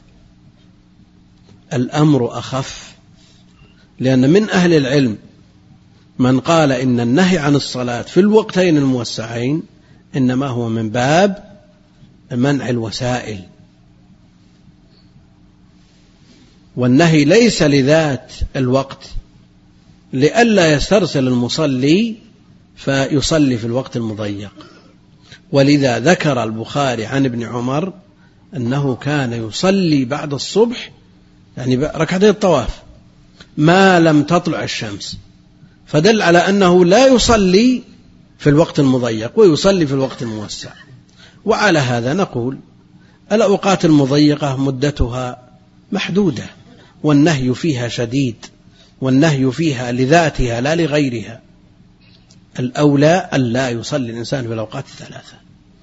الأمر أخف، لأن من أهل العلم من قال إن النهي عن الصلاة في الوقتين الموسعين إنما هو من باب منع الوسائل، والنهي ليس لذات الوقت لئلا يسترسل المصلي فيصلي في الوقت المضيق. ولذا ذكر البخاري عن ابن عمر أنه كان يصلي بعد الصبح يعني ركعتي الطواف ما لم تطلع الشمس، فدل على أنه لا يصلي في الوقت المضيق ويصلي في الوقت الموسع. وعلى هذا نقول الأوقات المضيقة مدتها محدودة، والنهي فيها شديد، والنهي فيها لذاتها لا لغيرها. الأولى أن لا يصلي الإنسان في الأوقات الثلاثة،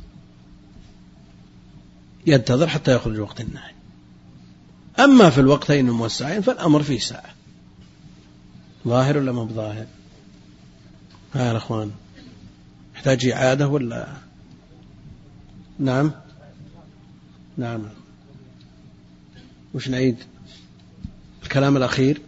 ينتظر حتى يخرج وقت النهي. أما في الوقتين الموسعين فالأمر فيه ساعة. ظاهر ولا ما بظاهر؟ ها يا أخوان، يحتاج إعادة ولا؟ نعم نعم. وش نعيد؟ الكلام الأخير.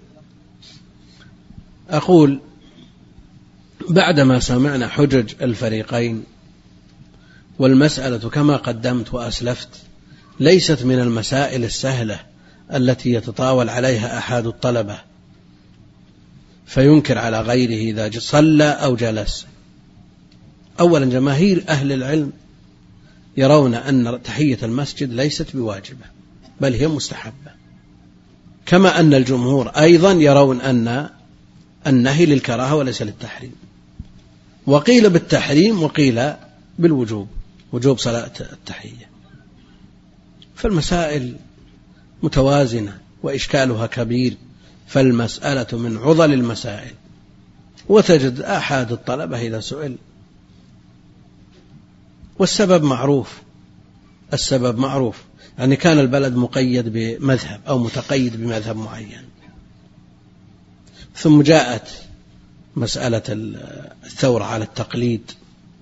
أقول بعدما سمعنا حجج الفريقين، والمسألة كما قدمت وأسلفت ليست من المسائل السهلة التي يتطاول عليها أحد الطلبة فينكر على غيره إذا صلى أو جلس. أولا جماهير أهل العلم يرون أن تحية المسجد ليست بواجبة بل هي مستحبة، كما أن الجمهور أيضا يرون أن النهي للكراهة وليس للتحريم، وقيل بالتحريم وقيل بالوجوب، وجوب صلاة التحية. فالمسائل متوازنة وإشكالها كبير، فالمسألة من عضل المسائل. وتجد أحد الطلبة إذا سئل، والسبب معروف، السبب معروف، يعني كان البلد مقيد بمذهب أو متقيد بمذهب معين، ثم جاءت مسألة الثورة على التقليد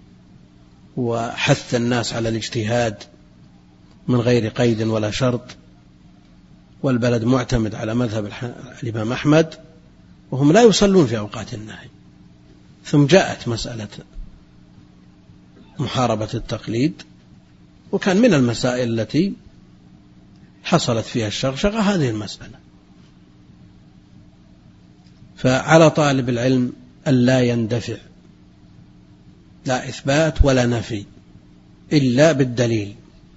وحث الناس على الاجتهاد من غير قيد ولا شرط، والبلد معتمد على مذهب الإمام أحمد وهم لا يصلون في أوقات النهي. ثم جاءت مسألة محاربة التقليد، وكان من المسائل التي حصلت فيها الشغشغة هذه المسألة. فعلى طالب العلم ألا يندفع، لا إثبات ولا نفي إلا بالدليل،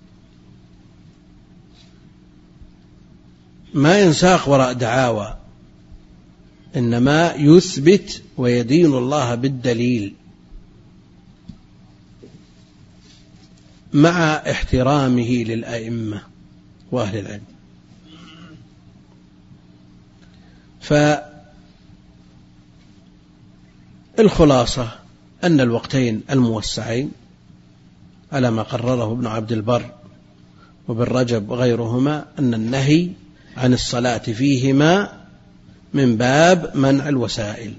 ما ينساق وراء دعاوى، إنما يثبت ويدين الله بالدليل مع احترامه للأئمة وأهل العلم. فالخلاصة أن الوقتين الموسعين على ما قرره ابن عبد البر وابن رجب وغيرهما أن النهي عن الصلاة فيهما من باب منع الوسائل.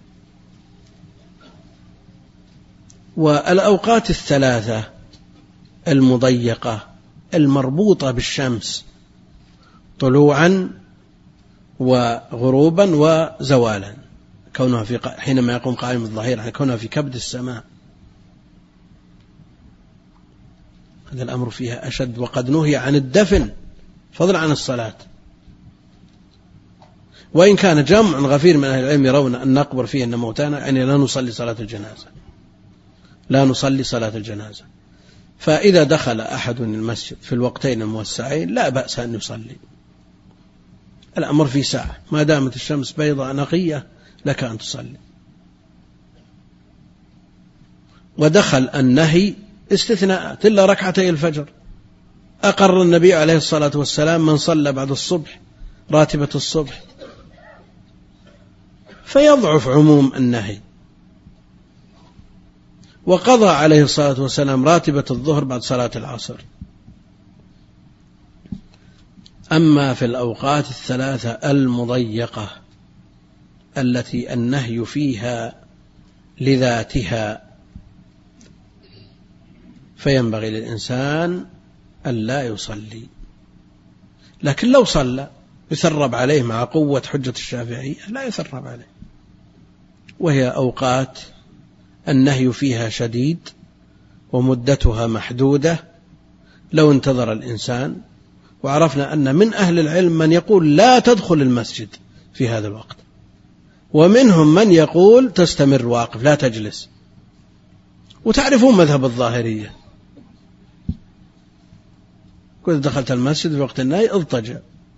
والأوقات الثلاثة المضيقة المربوطة بالشمس طلوعا وغروبا وزوالا، كونها في حينما يقوم قائم الظهير، يعني كونها في كبد السماء، هذا الأمر فيها أشد، وقد نهي عن الدفن فضلا عن الصلاة. وإن كان جمع غفير من أهل العلم يرون أن نقبر فيه أن موتانا، يعني لا نصلي صلاة الجنازة، لا نصلي صلاة الجنازة. فإذا دخل أحد المسجد في الوقتين الموسعين لا بأس أن يصلي، الأمر في ساعة، ما دامت الشمس بيضاء نقية لك أن تصلي. ودخل النهي استثناءات إلا ركعتي الفجر. أقر النبي عليه الصلاة والسلام من صلى بعد الصبح راتبة الصبح، فيضعف عموم النهي. وقضى عليه الصلاة والسلام راتبة الظهر بعد صلاة العصر. أما في الأوقات الثلاثة المضيقة التي النهي فيها لذاتها فينبغي للإنسان ألا يصلي. لكن لو صلى يثرب عليه مع قوة حجة الشافعية، لا يثرب عليه. وهي أوقات النهي فيها شديد ومدتها محدودة. لو انتظر الإنسان، وعرفنا أن من أهل العلم من يقول لا تدخل المسجد في هذا الوقت، ومنهم من يقول تستمر واقف لا تجلس. وتعرفون مذهب الظاهرية، كنت دخلت المسجد في وقت النهي اضطجع،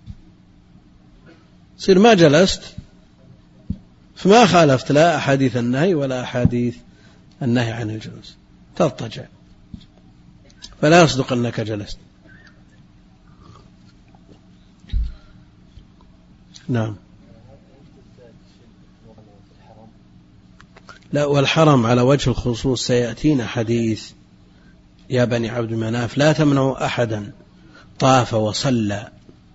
صير ما جلست فما خالفت لا أحاديث النهي ولا أحاديث النهي عن الجلوس، تضطجع فلا يصدق أنك جلست. نعم. لا، والحرم على وجه الخصوص سيأتينا حديث يا بني عبد مناف لا تمنعوا أحدا طاف وصلى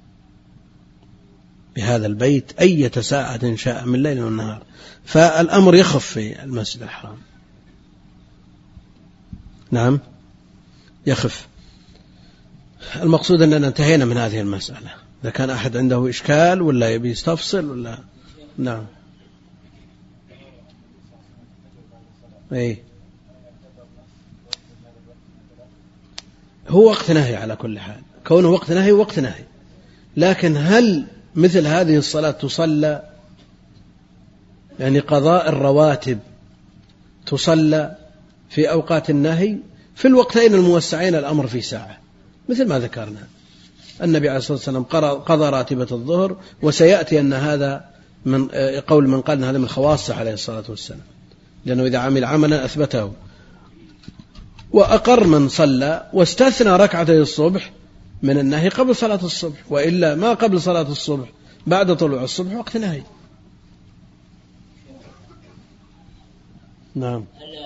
بهذا البيت أية ساعة شاء من الليل والنهار. فالأمر يخف في المسجد الحرام. نعم يخف. المقصود أننا انتهينا من هذه المسألة. إذا كان أحد عنده إشكال ولا يبي يستفصل ولا. نعم. هو وقت نهي على كل حال، كونه وقت نهي وقت نهي. لكن هل مثل هذه الصلاة تصلى، يعني قضاء الرواتب تصلى في أوقات النهي؟ في الوقتين الموسعين الأمر في ساعة، مثل ما ذكرنا النبي عليه الصلاة والسلام قضى راتبة الظهر، وسيأتي أن هذا من قول من قال هذا من خواصه عليه الصلاة والسلام، لأنه إذا عمل عملا أثبته. وأقر من صلى واستثنى ركعتي الصبح من النهي قبل صلاة الصبح، وإلا ما قبل صلاة الصبح بعد طلوع الصبح وقت نهي. نعم.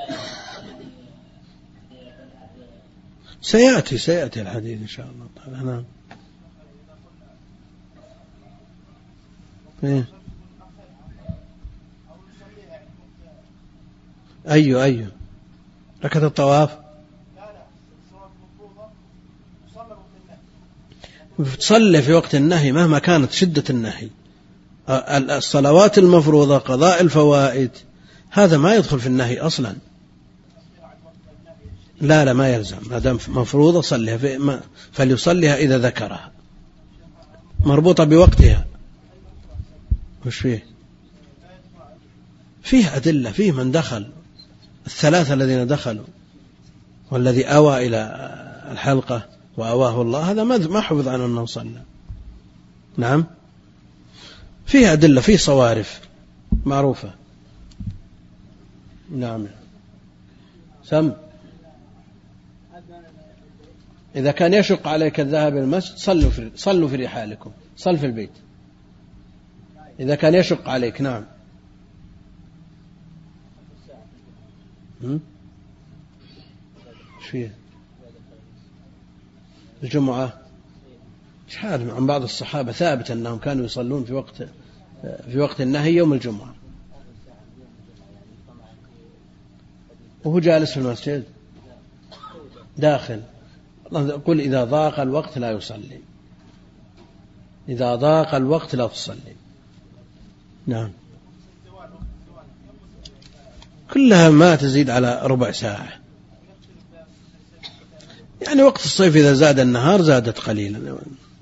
سيأتي الحديث إن شاء الله تعالى. نعم. أيوه ركعة الطواف تصلي في وقت النهي مهما كانت شدة النهي. الصلوات المفروضة قضاء الفوائد هذا ما يدخل في النهي أصلا. لا ما يلزم، ما دام مفروضة صليها فليصليها إذا ذكرها، مربوطة بوقتها. وش فيه أدلة، فيه من دخل، الثلاثة الذين دخلوا والذي أوى إلى الحلقة وأواه الله، هذا ما حفظ عنه أنه صلى. نعم فيه أدلة، فيه صوارف معروفة. نعم. سم إذا كان يشق عليك الذهاب إلى المسجد صلوا في رحالكم، صل في البيت إذا كان يشق عليك. نعم. فيه الجمعة شحال عن بعض الصحابة ثابت أنهم كانوا يصلون في وقت النهي يوم الجمعة وهو جالس في المسجد داخل. قل إذا ضاق الوقت لا يصلي، إذا ضاق الوقت لا تصلي. نعم. كلها ما تزيد على ربع ساعة، يعني وقت الصيف إذا زاد النهار زادت قليلا.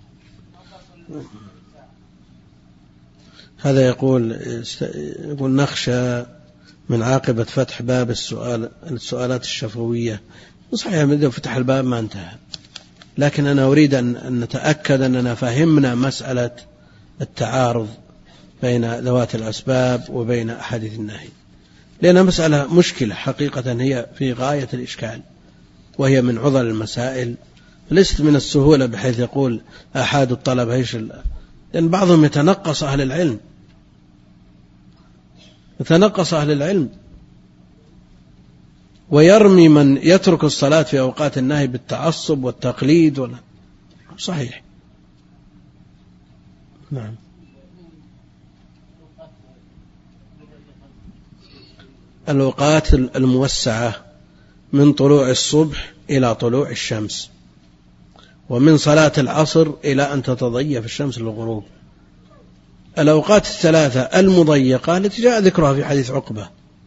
هذا يقول نخشى من عاقبة فتح باب السؤالات الشفوية. صحيح إذا فتح الباب ما انتهى، لكن أنا أريد أن نتأكد أننا فهمنا مسألة التعارض بين ذوات الأسباب وبين أحاديث النهي، لأنها مسألة مشكلة حقيقة، هي في غاية الإشكال، وهي من عضل المسائل، ليست من السهولة بحيث يقول أحد الطلبة إيش، لأن بعضهم يتنقص أهل العلم، يتنقص أهل العلم ويرمي من يترك الصلاة في أوقات النهي بالتعصب والتقليد ولا صحيح. نعم. الأوقات الموسعة من طلوع الصبح إلى طلوع الشمس، ومن صلاة العصر إلى أن تتضيف الشمس للغروب. الأوقات الثلاثة المضيقة التي جاء ذكرها في حديث عقبة،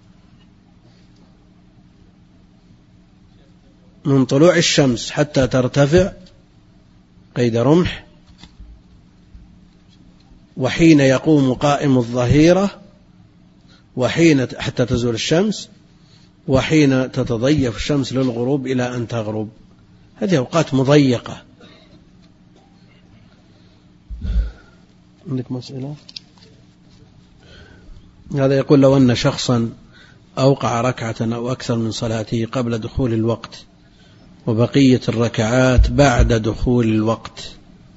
من طلوع الشمس حتى ترتفع قيد رمح، وحين يقوم قائم الظهيرة، وحين حتى تزول الشمس، وحين تتضيف الشمس للغروب إلى أن تغرب. هذه أوقات مضيقة. عندك مسئلة؟ هذا يقول لو أن شخصا أوقع ركعة أو أكثر من صلاته قبل دخول الوقت وبقية الركعات بعد دخول الوقت،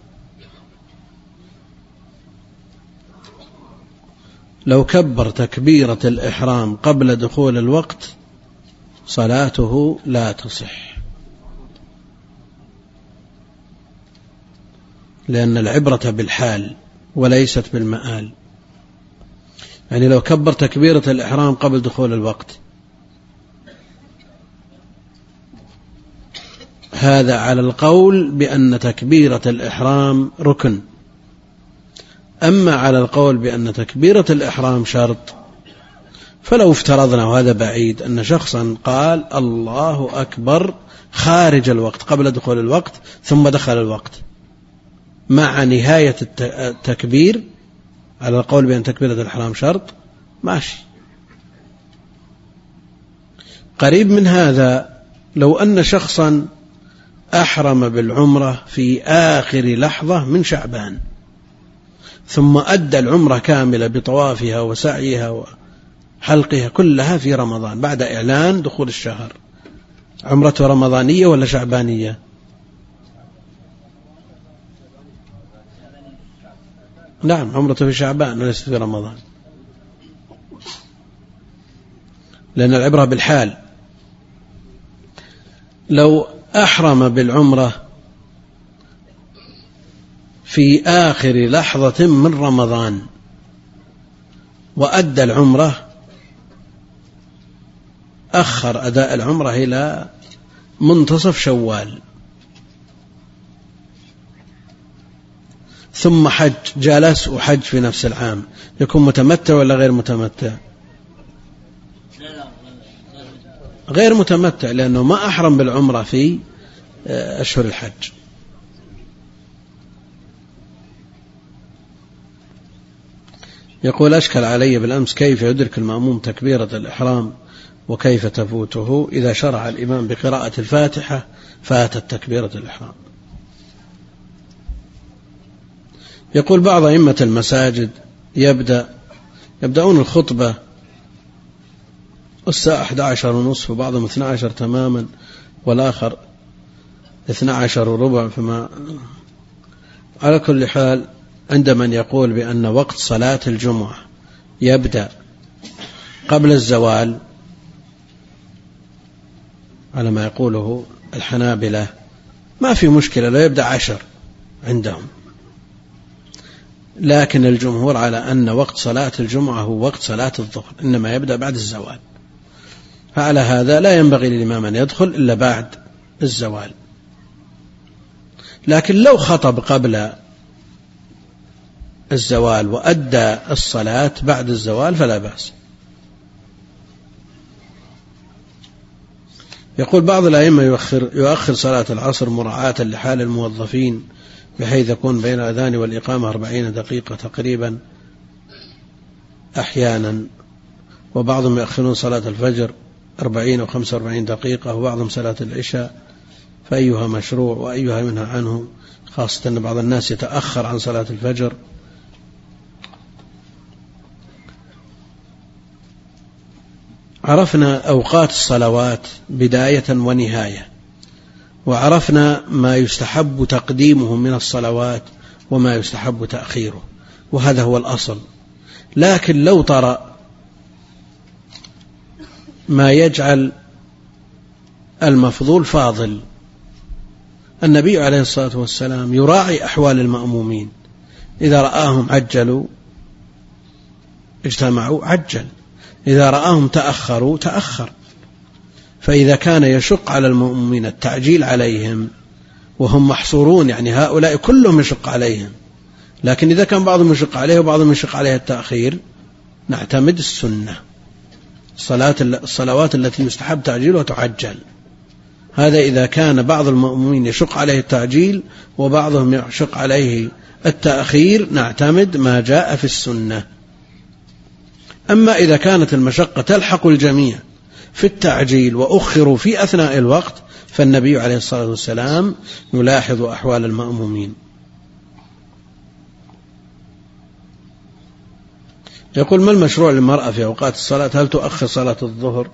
لو كبر تكبيرة الإحرام قبل دخول الوقت صلاته لا تصح، لأن العبرة بالحال وليست بالمآل. يعني لو كبر تكبيرة الإحرام قبل دخول الوقت، هذا على القول بأن تكبيرة الإحرام ركن. أما على القول بأن تكبيرة الإحرام شرط، فلو افترضنا، وهذا بعيد، أن شخصا قال الله أكبر خارج الوقت قبل دخول الوقت ثم دخل الوقت مع نهاية التكبير، على القول بأن تكبيرة الإحرام شرط، ماشي. قريب من هذا لو أن شخصا أحرم بالعمرة في آخر لحظة من شعبان، ثم أدى العمرة كاملة بطوافها وسعيها وحلقها كلها في رمضان بعد إعلان دخول الشهر، عمرته رمضانية ولا شعبانية؟ نعم، عمرته في شعبان وليست في رمضان، لأن العبرة بالحال. لو أحرم بالعمرة في آخر لحظة من رمضان وأدى العمرة، أخر أداء العمرة إلى منتصف شوال، ثم حج، جلس وحج في نفس العام، يكون متمتع ولا غير متمتع؟ غير متمتع، لأنه ما أحرم بالعمرة في أشهر الحج. يقول أشكل علي بالأمس كيف يدرك المأموم تكبيرة الإحرام وكيف تفوته إذا شرع الإمام بقراءة الفاتحة فاتت تكبيرة الإحرام. يقول بعض أئمة المساجد يبدأون الخطبة الساعة 11:30 وبعضهم 12 تماما والآخر 12:15. فما على كل حال، عند من يقول بأن وقت صلاة الجمعة يبدأ قبل الزوال على ما يقوله الحنابلة ما في مشكلة، لا يبدأ 10 عندهم، لكن الجمهور على أن وقت صلاة الجمعة هو وقت صلاة الظهر، إنما يبدأ بعد الزوال. فعلى هذا لا ينبغي للإمام أن يدخل إلا بعد الزوال. لكن لو خطب قبل الزوال وأدى الصلاة بعد الزوال فلا بأس. يقول بعض الأئمة يؤخر صلاة العصر مراعاة لحال الموظفين، بحيث يكون بين الأذان والإقامة 40 دقيقة تقريبا أحيانا، وبعضهم يؤخرون صلاة الفجر 40 أو 45 دقيقة، وبعضهم صلاة العشاء، فأيها مشروع وأيها منها عنه، خاصة أن بعض الناس يتأخر عن صلاة الفجر عرفنا أوقات الصلوات بداية ونهاية، وعرفنا ما يستحب تقديمه من الصلوات وما يستحب تأخيره، وهذا هو الأصل. لكن لو طرأ ما يجعل المفضول فاضل، النبي عليه الصلاة والسلام يراعي أحوال المأمومين، إذا رآهم عجلوا اجتمعوا عجل، إذا رآهم تأخروا تأخر. فإذا كان يشق على المأمومين التعجيل عليهم وهم محصورون، يعني هؤلاء كلهم يشق عليهم، لكن إذا كان بعضهم يشق عليه وبعضهم يشق عليه التأخير، نعتمد السنة، الصلوات التي يستحب تعجيلها تعجل. هذا إذا كان بعض المأمومين يشق عليه التعجيل وبعضهم يشق عليه التأخير، نعتمد ما جاء في السنة. أما إذا كانت المشقة تلحق الجميع في التعجيل وأخروا في أثناء الوقت، فالنبي عليه الصلاة والسلام يلاحظ أحوال المأمومين. يقول: ما المشروع للمرأة في أوقات الصلاة؟ هل تؤخر صلاة الظهر؟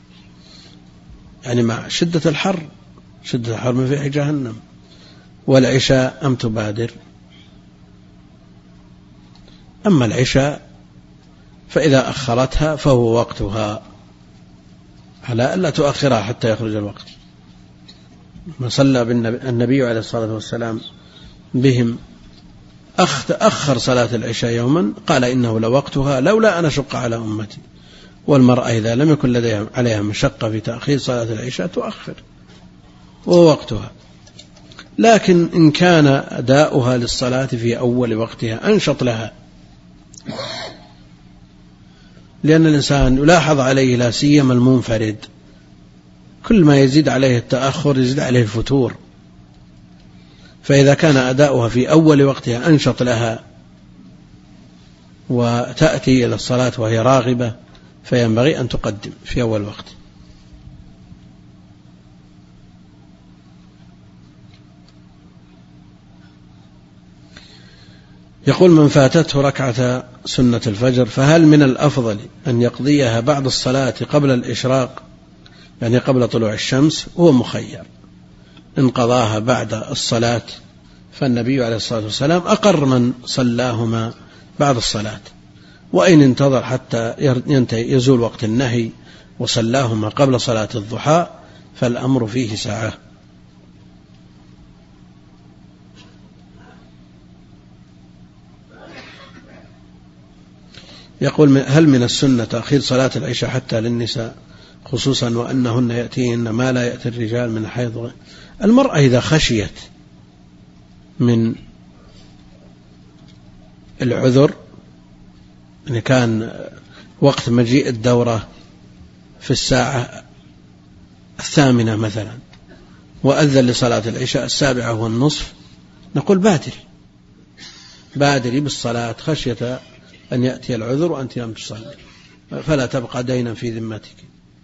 يعني مع شدة الحر، شدة الحر من فيح جهنم، والعشاء أم تبادر؟ أما العشاء فإذا أخرتها فهو وقتها، على ألا تؤخرها حتى يخرج الوقت. ما صلى النبي عليه الصلاة والسلام بهم أخر صلاة العشاء يوما، قال: إنه لوقتها لولا أن أشق على أمتي. والمرأة إذا لم يكن لديها عليها مشقة في تأخير صلاة العشاء تؤخر، وهو وقتها. لكن إن كان أداؤها للصلاة في أول وقتها أنشط لها، لأن الإنسان يلاحظ عليه لا سيما المنفرد، كل ما يزيد عليه التأخر يزيد عليه الفتور. فإذا كان أداؤها في أول وقتها أنشط لها وتأتي إلى الصلاة وهي راغبة، فينبغي أن تقدم في أول وقت. يقول: من فاتته ركعة سنة الفجر، فهل من الأفضل أن يقضيها بعد الصلاة قبل الإشراق، يعني قبل طلوع الشمس؟ هو مخير، إن قضاها بعد الصلاة فالنبي عليه الصلاة والسلام أقر من صلاهما بعد الصلاة، وإن انتظر حتى ينتهي يزول وقت النهي وصلاهما قبل صلاة الضحى فالأمر فيه سعة. يقول: هل من السنة تأخير صلاة العشاء حتى للنساء، خصوصا وأنهن يأتيهن ما لا يأتي الرجال من الحيض؟ المرأة إذا خشيت من العذر، إن كان وقت مجيء الدورة في الساعة 8 مثلا، وأذن لصلاة العشاء 7:15، نقول: بادري بالصلاة خشية أن يأتي العذر وأنت لم تصلي، فلا تبقى دينا في ذمتك.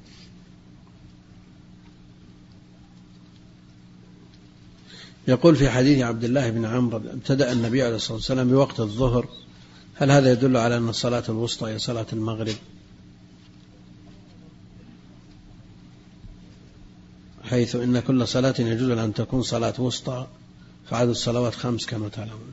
يقول: في حديث عبد الله بن عمرو ابتدأ النبي عليه الصلاة والسلام بوقت الظهر، هل هذا يدل على أن الصلاة الوسطى هي صلاة المغرب؟ حيث إن كل صلاة يجوز أن تكون صلاة وسطى، فعدد الصلوات 5 كما تعلمون.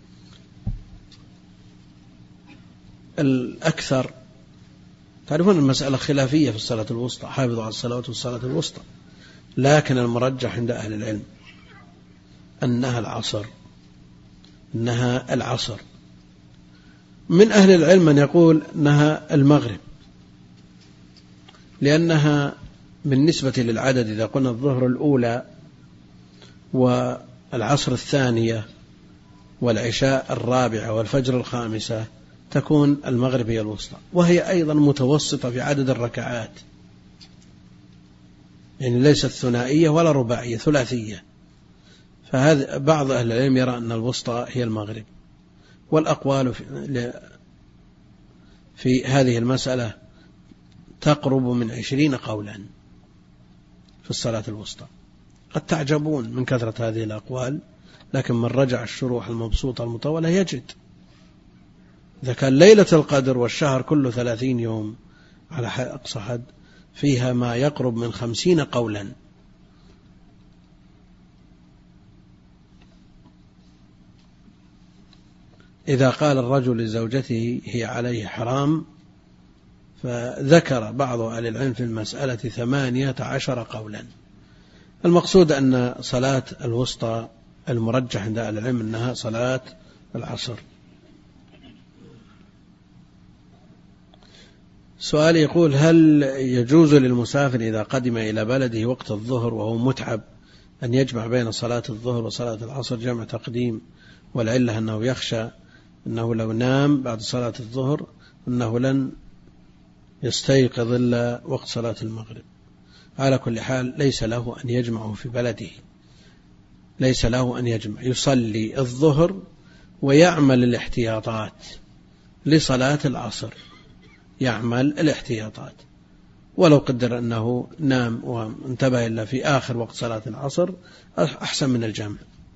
الأكثر تعرفون المسألة خلافية في الصلاة الوسطى، حافظوا على الصلاة والصلاة الوسطى، لكن المرجح عند أهل العلم أنها العصر. من أهل العلم من يقول أنها المغرب، لأنها بالنسبة للعدد إذا قلنا الظهر الأولى والعصر الثانية والعشاء الرابعة والفجر الخامسة، تكون المغرب هي الوسطى، وهي أيضا متوسطة في عدد الركعات، يعني ليست ثنائية ولا رباعية، ثلاثية. فهذا بعض أهل العلم يرى أن الوسطى هي المغرب، والأقوال في هذه المسألة تقرب من 20 قولا في الصلاة الوسطى. قد تعجبون من كثرة هذه الأقوال، لكن من رجع الشروح المبسوطة المطولة يجد إذا كان ليلة القدر والشهر كله 30 يوم على أقصى حد، فيها ما يقرب من 50 قولا. إذا قال الرجل لزوجته هي عليه حرام، فذكر بعض أهل العلم في المسألة 18 قولا. المقصود أن صلاة الوسطى المرجح عند أهل العلم أنها صلاة العصر. سؤال يقول: هل يجوز للمسافر إذا قدم إلى بلده وقت الظهر وهو متعب أن يجمع بين صلاة الظهر وصلاة العصر جمع تقديم، والعلة أنه يخشى أنه لو نام بعد صلاة الظهر أنه لن يستيقظ إلا وقت صلاة المغرب؟ على كل حال ليس له أن يجمعه في بلده، ليس له أن يجمع، يصلي الظهر ويعمل الاحتياطات لصلاة العصر، يعمل الاحتياطات، ولو قدر أنه نام وانتبه إلا في آخر وقت صلاة العصر أحسن من الجمع.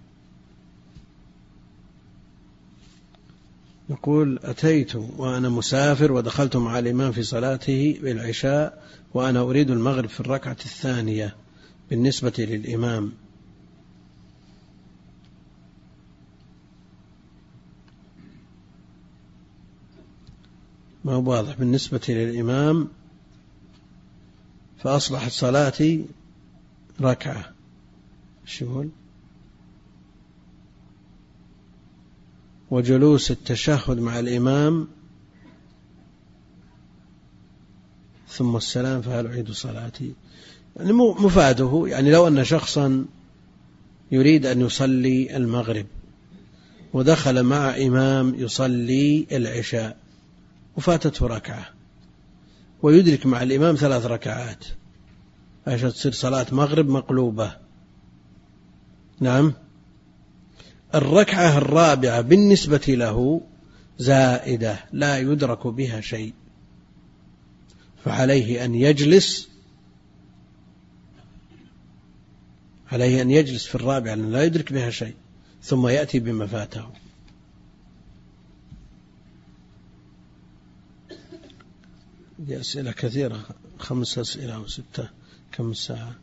يقول: أتيت وأنا مسافر ودخلت مع الإمام في صلاته بالعشاء وأنا أريد المغرب في الركعة الثانية بالنسبة للإمام، ما هو واضح بالنسبة للإمام، فأصبحت صلاتي ركعة. شمول وجلوس التشهد مع الإمام ثم السلام، فهل أعيد صلاتي؟ يعني مفاده، يعني لو أن شخصا يريد أن يصلي المغرب ودخل مع إمام يصلي العشاء وفاتته ركعة ويدرك مع الإمام 3 ركعات، عشان تصير صلاة مغرب مقلوبة. نعم، الركعة الرابعة بالنسبة له زائدة لا يدرك بها شيء، فعليه أن يجلس، عليه أن يجلس في الرابعة لأنه لا يدرك بها شيء، ثم يأتي بما فاته. دي أسئلة كثيرة، 5 أسئلة أو 6، كم الساعة؟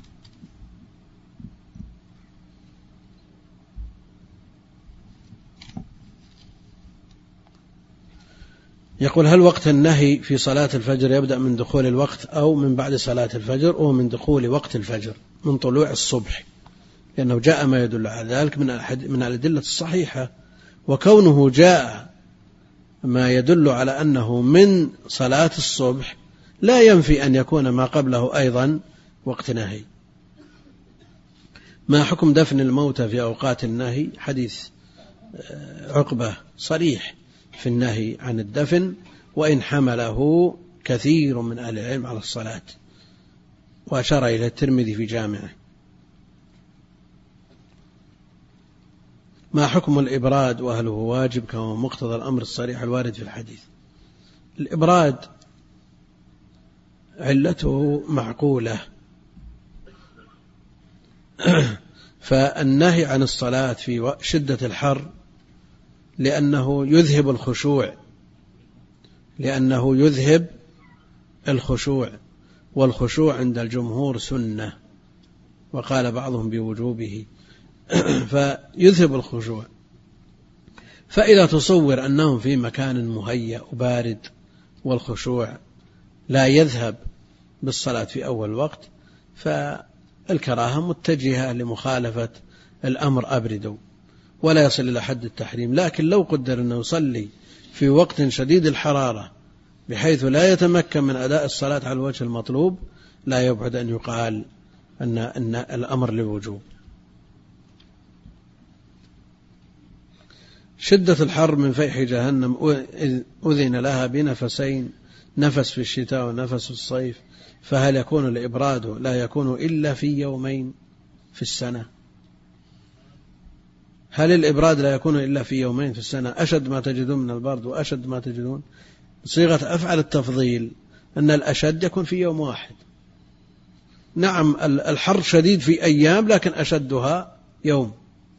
يقول: هل وقت النهي في صلاة الفجر يبدأ من دخول الوقت أو من بعد صلاة الفجر، أو من دخول وقت الفجر من طلوع الصبح؟ لأنه جاء ما يدل على ذلك من الأدلة الصحيحة، وكونه جاء ما يدل على أنه من صلاة الصبح لا ينفي أن يكون ما قبله أيضا وقت نهي. ما حكم دفن الموتى في أوقات النهي؟ حديث عقبة صريح في النهي عن الدفن، وإن حمله كثير من أهل العلم على الصلاة، وأشار إلى الترمذي في جامعه. ما حكم الإبراد وهل هو واجب كما مقتضى الأمر الصريح الوارد في الحديث؟ الإبراد علته معقولة، فالنهي عن الصلاة في شدة الحر لأنه يذهب الخشوع، لأنه يذهب الخشوع، والخشوع عند الجمهور سنة، وقال بعضهم بوجوبه، فيذهب الخشوع. فإذا تصور أنهم في مكان مهيأ وبارد والخشوع لا يذهب بالصلاة في أول وقت، فالكراهة متجهة لمخالفة الأمر أبردوا، ولا يصل إلى حد التحريم. لكن لو قدر أنه يصلي في وقت شديد الحرارة بحيث لا يتمكن من أداء الصلاة على الوجه المطلوب، لا يبعد أن يقال أن الأمر للوجوب. شدة الحر من فيح جهنم أذن لها بنفسين، نفس في الشتاء ونفس في الصيف، فهل يكون الإبراد لا يكون إلا في يومين في السنة؟ هل الإبراد لا يكون إلا في يومين في السنة؟ أشد ما تجدون من البرد وأشد ما تجدون، صيغة أفعل التفضيل أن الأشد يكون في يوم واحد. نعم الحر شديد في أيام لكن أشدها يوم،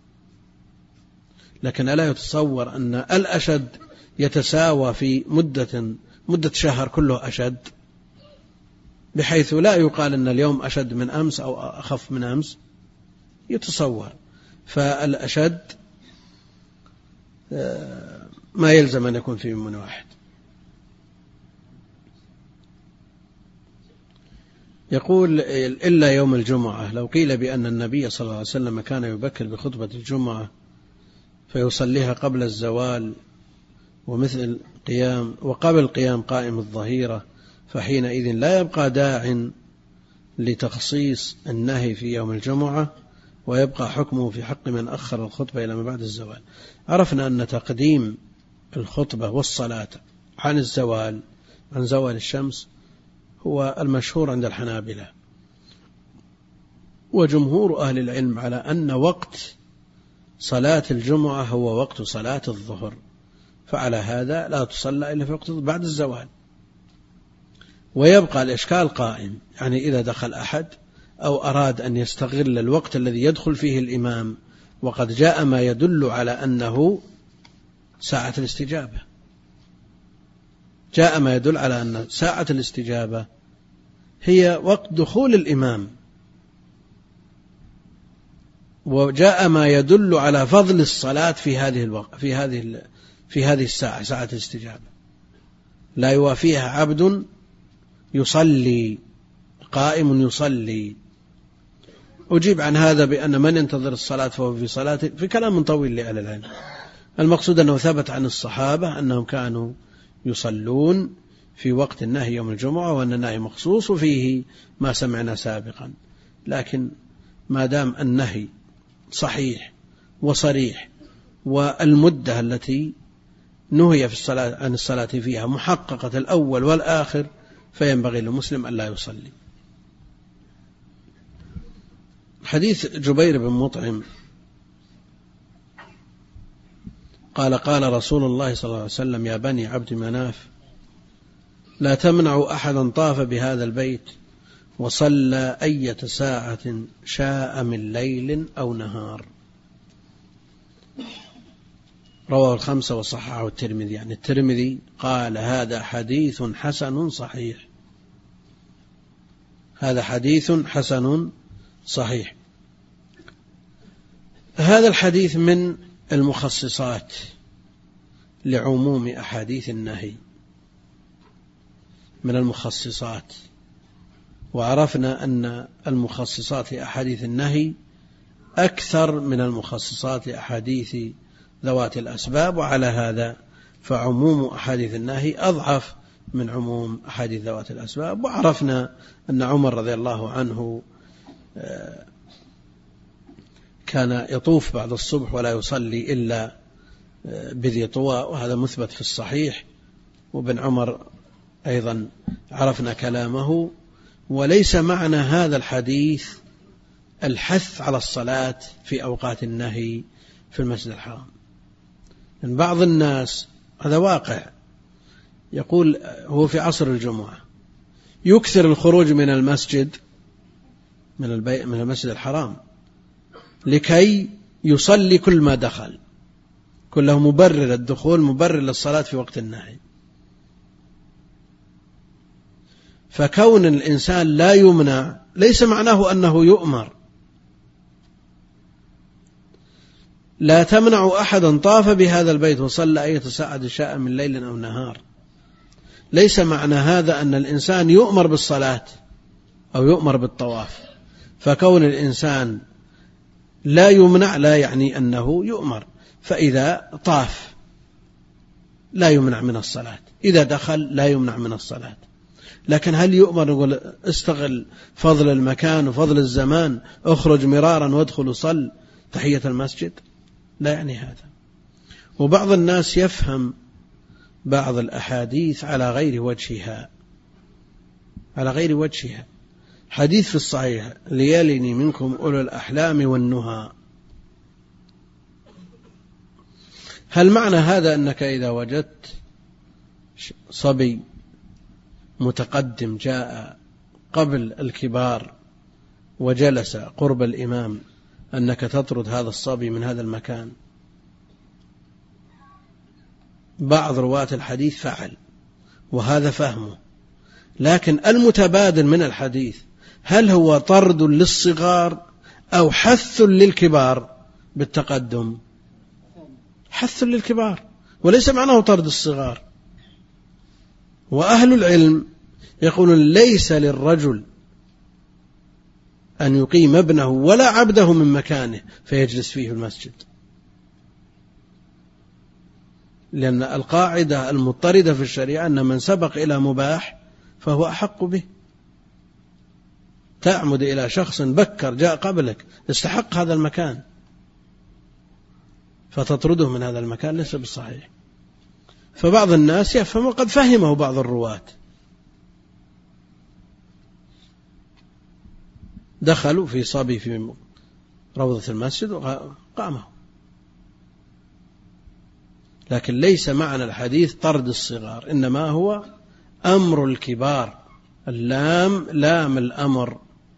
لكن ألا يتصور أن الأشد يتساوى في مدة شهر كله أشد؟ بحيث لا يقال أن اليوم أشد من أمس أو أخف من أمس، يتصور. فالأشد ما يلزم أن يكون في يوم واحد. يقول إلا يوم الجمعة، لو قيل بأن النبي صلى الله عليه وسلم كان يبكر بخطبة الجمعة فيصليها قبل الزوال ومثل القيام وقبل قيام قائم الظهيرة، فحينئذ لا يبقى داع لتخصيص النهي في يوم الجمعة، ويبقى حكمه في حق من أخر الخطبة إلى ما بعد الزوال. عرفنا أن تقديم الخطبة والصلاة عن الزوال، عن زوال الشمس، هو المشهور عند الحنابلة، وجمهور أهل العلم على أن وقت صلاة الجمعة هو وقت صلاة الظهر، فعلى هذا لا تصلى إلا في وقت بعد الزوال. ويبقى الإشكال قائم، يعني إذا دخل أحد أو أراد أن يستغل الوقت الذي يدخل فيه الإمام وقد جاء ما يدل على أنه ساعة الاستجابة، جاء ما يدل على أن ساعة الاستجابة هي وقت دخول الإمام، وجاء ما يدل على فضل الصلاة في هذه الوقت في هذه الساعة، ساعة الاستجابة لا يوافيها عبد يصلي، قائم يصلي. أجيب عن هذا بأن من ينتظر الصلاة فهو في صلاته، في كلام طويل لأهل العلم. المقصود أنه ثبت عن الصحابة أنهم كانوا يصلون في وقت النهي يوم الجمعة، وأن النهي مخصوص فيه ما سمعنا سابقا. لكن ما دام النهي صحيح وصريح، والمدة التي نهي في الصلاة عن الصلاة فيها محققة الأول والآخر، فينبغي للمسلم أن لا يصلي. حديث جبير بن مطعم قال: قال رسول الله صلى الله عليه وسلم: يا بني عبد مناف، لا تمنعوا أحدا طاف بهذا البيت وصلى أية ساعة شاء من ليل أو نهار. رواه الخمسة وصححه الترمذي. يعني الترمذي قال: هذا حديث حسن صحيح، هذا حديث حسن صحيح. هذا الحديث من المخصصات لعموم أحاديث النهي، من المخصصات. وعرفنا أن المخصصات لأحاديث النهي أكثر من المخصصات لأحاديث ذوات الأسباب، وعلى هذا فعموم أحاديث النهي أضعف من عموم أحاديث ذوات الأسباب. وعرفنا أن عمر رضي الله عنه كان يطوف بعد الصبح ولا يصلي إلا بذي طوى، وهذا مثبت في الصحيح. وابن عمر أيضا عرفنا كلامه. وليس معنى هذا الحديث الحث على الصلاة في أوقات النهي في المسجد الحرام. من بعض الناس، هذا واقع، يقول هو في عصر الجمعة يكثر الخروج من المسجد، من المسجد الحرام، لكي يصلي كل ما دخل، كله مبرر الدخول، مبرر للصلاة في وقت النهي. فكون الإنسان لا يمنع ليس معناه أنه يؤمر. لا تمنع أحدا طاف بهذا البيت وصلى أية ساعة شاء من ليل أو نهار. ليس معنى هذا أن الإنسان يؤمر بالصلاة أو يؤمر بالطواف. فكون الإنسان لا يمنع لا يعني أنه يؤمر. فإذا طاف لا يمنع من الصلاة، إذا دخل لا يمنع من الصلاة. لكن هل يؤمر نقول استغل فضل المكان وفضل الزمان، اخرج مرارا وادخل صل تحية المسجد؟ لا يعني هذا. وبعض الناس يفهم بعض الأحاديث على غير وجهها، على غير وجهها. حديث في الصحيح: ليلني منكم أولو الأحلام والنهى. هل معنى هذا أنك إذا وجدت صبي متقدم جاء قبل الكبار وجلس قرب الإمام أنك تطرد هذا الصبي من هذا المكان؟ بعض رواة الحديث فعل، وهذا فهمه، لكن المتبادل من الحديث هل هو طرد للصغار أو حث للكبار بالتقدم؟ حث للكبار، وليس معناه طرد الصغار. وأهل العلم يقولون ليس للرجل أن يقيم ابنه ولا عبده من مكانه فيجلس فيه المسجد، لأن القاعدة المضطردة في الشريعة أن من سبق إلى مباح فهو أحق به. تعمد إلى شخص بكر جاء قبلك استحق هذا المكان فتطرده من هذا المكان ليس بالصحيح. فبعض الناس يفهم، وقد فهمه بعض الرواة، دخلوا في صبي في روضة المسجد وقامه. لكن ليس معنى الحديث طرد الصغار، إنما هو أمر الكبار. اللام لام الأمر،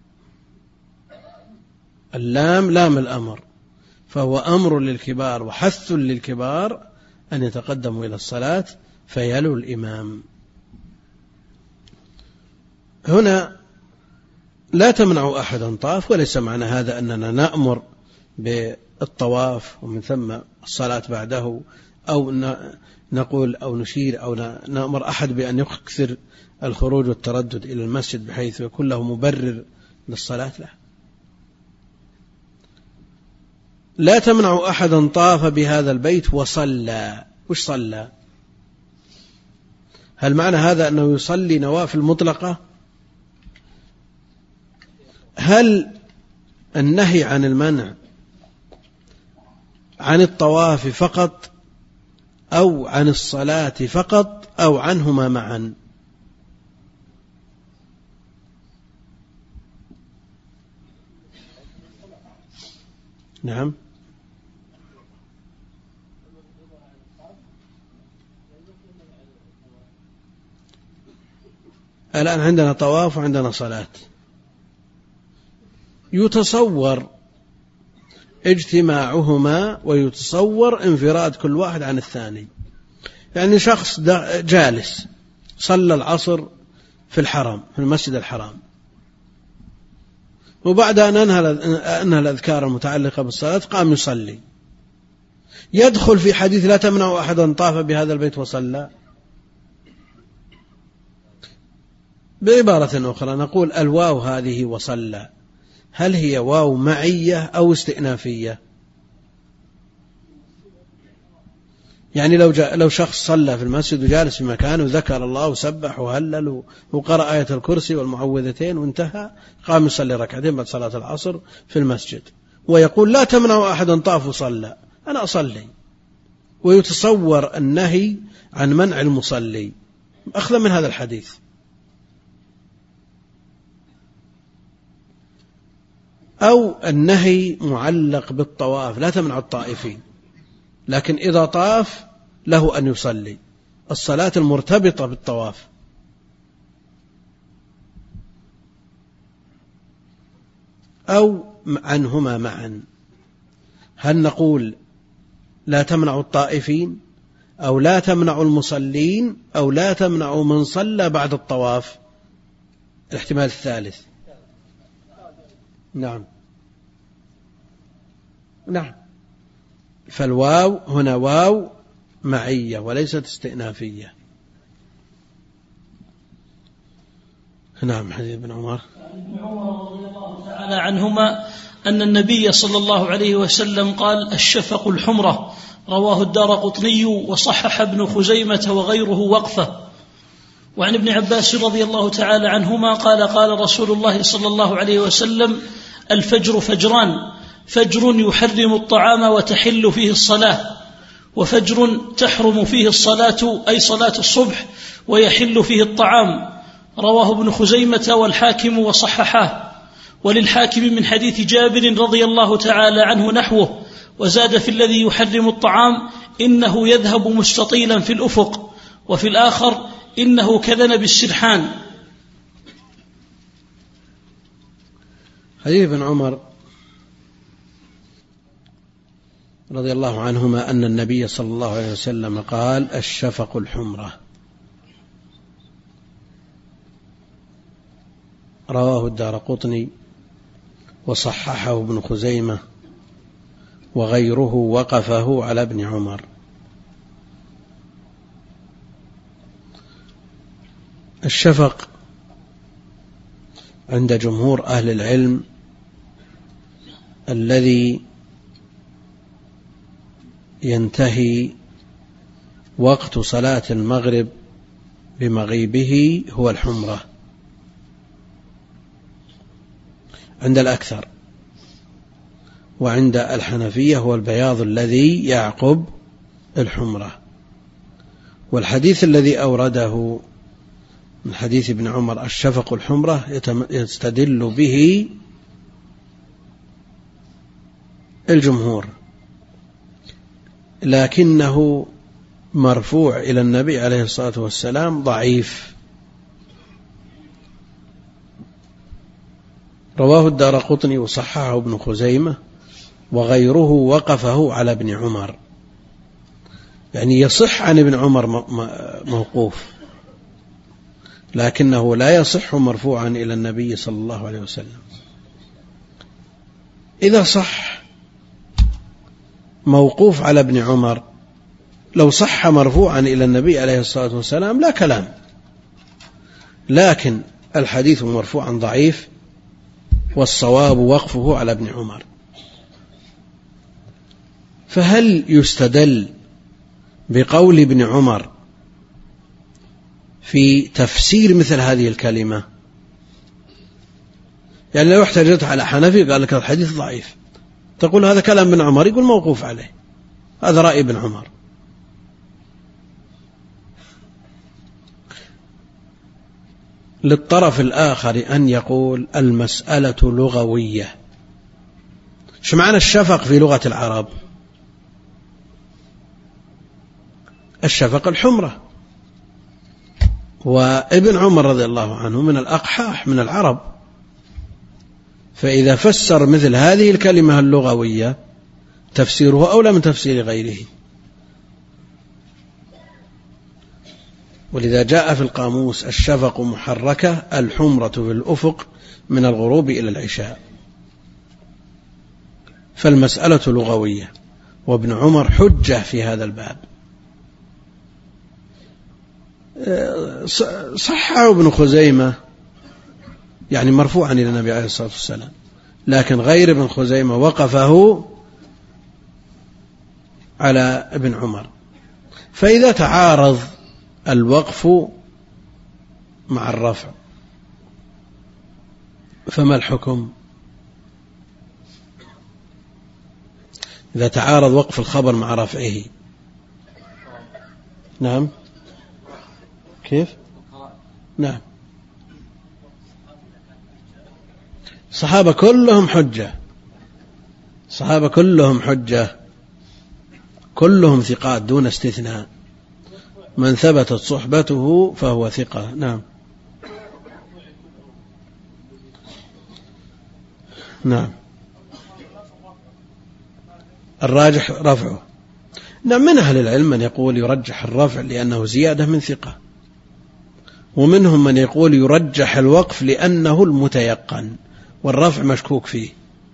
اللام لام الأمر، فهو أمر للكبار وحث للكبار أن يتقدموا إلى الصلاة فيلوا الإمام. هنا لا تمنع أحدا طاف، وليس معنى هذا أننا نأمر بالطواف ومن ثم الصلاة بعده، أو نقول أو نشير أو نأمر أحد بأن يكثر الخروج والتردد إلى المسجد بحيث يكون له مبرر للصلاة. لا تمنع أحدا طاف بهذا البيت وصلى. وش صلى؟ هل معنى هذا أنه يصلي نوافل مطلقة؟ هل النهي عن المنع عن الطواف فقط أو عن الصلاة فقط أو عنهما معا؟ نعم. الآن عندنا طواف وعندنا صلاة، يتصور اجتماعهما ويتصور انفراد كل واحد عن الثاني. يعني شخص جالس صلى العصر في الحرم في المسجد الحرام، وبعد أن أنهى الأذكار المتعلقة بالصلاة قام يصلي، يدخل في حديث لا تمنع أحدا طاف بهذا البيت وصلى. بعبارة أخرى نقول الواو هذه وصلى هل هي واو معية أو استئنافية؟ يعني لو شخص صلى في المسجد وجالس في مكانه وذكر الله وسبح وهلل وقرأ آية الكرسي والمعوذتين وانتهى، قام يصلي ركعتين بعد صلاة العصر في المسجد ويقول لا تمنع أحدا طاف وصلى، أنا أصلي، ويتصور النهي عن منع المصلي أخذا من هذا الحديث. أو النهي معلق بالطواف لا تمنع الطائفين، لكن إذا طاف له أن يصلي الصلاة المرتبطة بالطواف. أو عنهما معا، هل نقول لا تمنع الطائفين أو لا تمنع المصلين أو لا تمنع من صلى بعد الطواف؟ الاحتمال الثالث. نعم نعم. فالواو هنا واو معية وليست استئنافية. نعم. حديث ابن عمر رضي الله تعالى عنهما أن النبي صلى الله عليه وسلم قال الشفق الحمرة، رواه الدارقطني وصحح ابن خزيمة وغيره وقفه. وعن ابن عباس رضي الله تعالى عنهما قال قال رسول الله صلى الله عليه وسلم الفجر فجران، فجر يحرم الطعام وتحل فيه الصلاة، وفجر تحرم فيه الصلاة أي صلاة الصبح ويحل فيه الطعام، رواه ابن خزيمة والحاكم وصححاه. وللحاكم من حديث جابر رضي الله تعالى عنه نحوه، وزاد في الذي يحرم الطعام إنه يذهب مستطيلا في الأفق، وفي الآخر إنه كذنب السرحان. حديث ابن عمر رضي الله عنهما أن النبي صلى الله عليه وسلم قال الشفق الحمرة. رواه الدارقطني وصححه ابن خزيمة وغيره وقفه على ابن عمر. الشفق عند جمهور أهل العلم الذي ينتهي وقت صلاة المغرب بمغيبه هو الحمرة عند الأكثر، وعند الحنفية هو البياض الذي يعقب الحمرة. والحديث الذي أورده من حديث ابن عمر الشفق الحمرة يستدل به الجمهور، لكنه مرفوع إلى النبي عليه الصلاة والسلام ضعيف. رواه الدارقطني وصححه ابن خزيمة وغيره وقفه على ابن عمر، يعني يصح عن ابن عمر موقوف، لكنه لا يصح مرفوعا إلى النبي صلى الله عليه وسلم. إذا صح موقوف على ابن عمر لو صح مرفوعا إلى النبي عليه الصلاة والسلام لا كلام، لكن الحديث مرفوعا ضعيف، والصواب وقفه على ابن عمر. فهل يستدل بقول ابن عمر في تفسير مثل هذه الكلمة؟ يعني لو احتجت على حنفي قال لك الحديث ضعيف، تقول هذا كلام ابن عمر، يقول موقوف عليه، هذا رأي ابن عمر. للطرف الآخر أن يقول المسألة لغوية. شو معنى الشفق في لغة العرب؟ الشفق الحمرة، وابن عمر رضي الله عنه من الأقحاح من العرب، فإذا فسر مثل هذه الكلمة اللغوية تفسيره أولى من تفسير غيره. ولذا جاء في القاموس الشفق محركة الحمرة في الأفق من الغروب إلى العشاء، فالمسألة لغوية، وابن عمر حجة في هذا الباب. صححه ابن خزيمة يعني مرفوعا إلى النبي عليه الصلاة والسلام، لكن غير ابن خزيمة وقفه على ابن عمر. فإذا تعارض الوقف مع الرفع فما الحكم؟ إذا تعارض وقف الخبر مع رفعه. نعم، كيف؟ نعم، الصحابة كلهم حجة، الصحابة كلهم حجة، كلهم ثقات دون استثناء، من ثبتت صحبته فهو ثقة. نعم نعم، الراجح رفعه. نعم، من أهل العلم من يقول يرجح الرفع لأنه زيادة من ثقة، ومنهم من يقول يرجح الوقف لأنه المتيقن والرفع مشكوك فيه.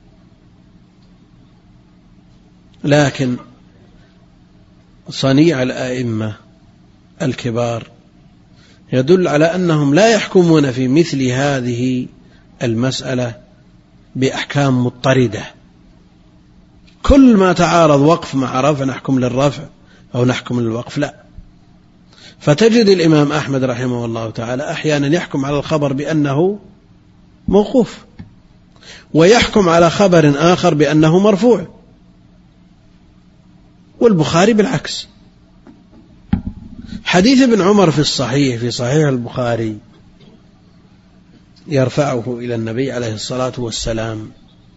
لكن صنيع الآئمة الكبار يدل على أنهم لا يحكمون في مثل هذه المسألة بأحكام مضطردة، كل ما تعارض وقف مع رفع نحكم للرفع أو نحكم للوقف، لا. فتجد الإمام أحمد رحمه الله تعالى أحيانا يحكم على الخبر بأنه موقوف، ويحكم على خبر آخر بأنه مرفوع، والبخاري بالعكس. حديث ابن عمر في الصحيح في صحيح البخاري يرفعه إلى النبي عليه الصلاة والسلام،